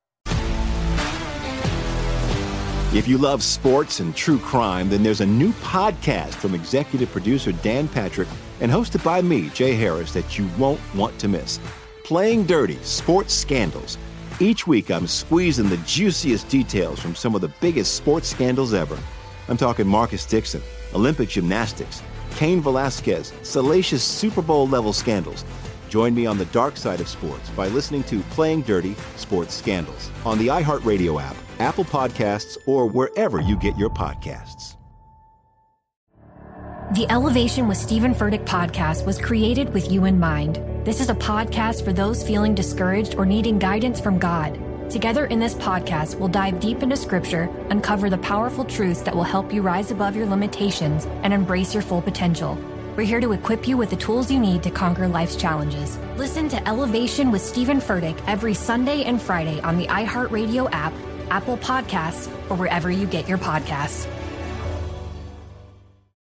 If you love sports and true crime, then there's a new podcast from executive producer Dan Patrick and hosted by me, Jay Harris, that you won't want to miss. Playing Dirty: Sports Scandals. Each week, I'm squeezing the juiciest details from some of the biggest sports scandals ever. I'm talking Marcus Dixon, Olympic gymnastics, Cain Velasquez, salacious Super Bowl-level scandals. Join me on the dark side of sports by listening to Playing Dirty Sports Scandals on the iHeartRadio app, Apple Podcasts, or wherever you get your podcasts. The Elevation with Stephen Furtick podcast was created with you in mind. This is a podcast for those feeling discouraged or needing guidance from God. Together in this podcast, we'll dive deep into Scripture, uncover the powerful truths that will help you rise above your limitations and embrace your full potential. We're here to equip you with the tools you need to conquer life's challenges. Listen to Elevation with Stephen Furtick every Sunday and Friday on the iHeartRadio app, Apple Podcasts, or wherever you get your podcasts.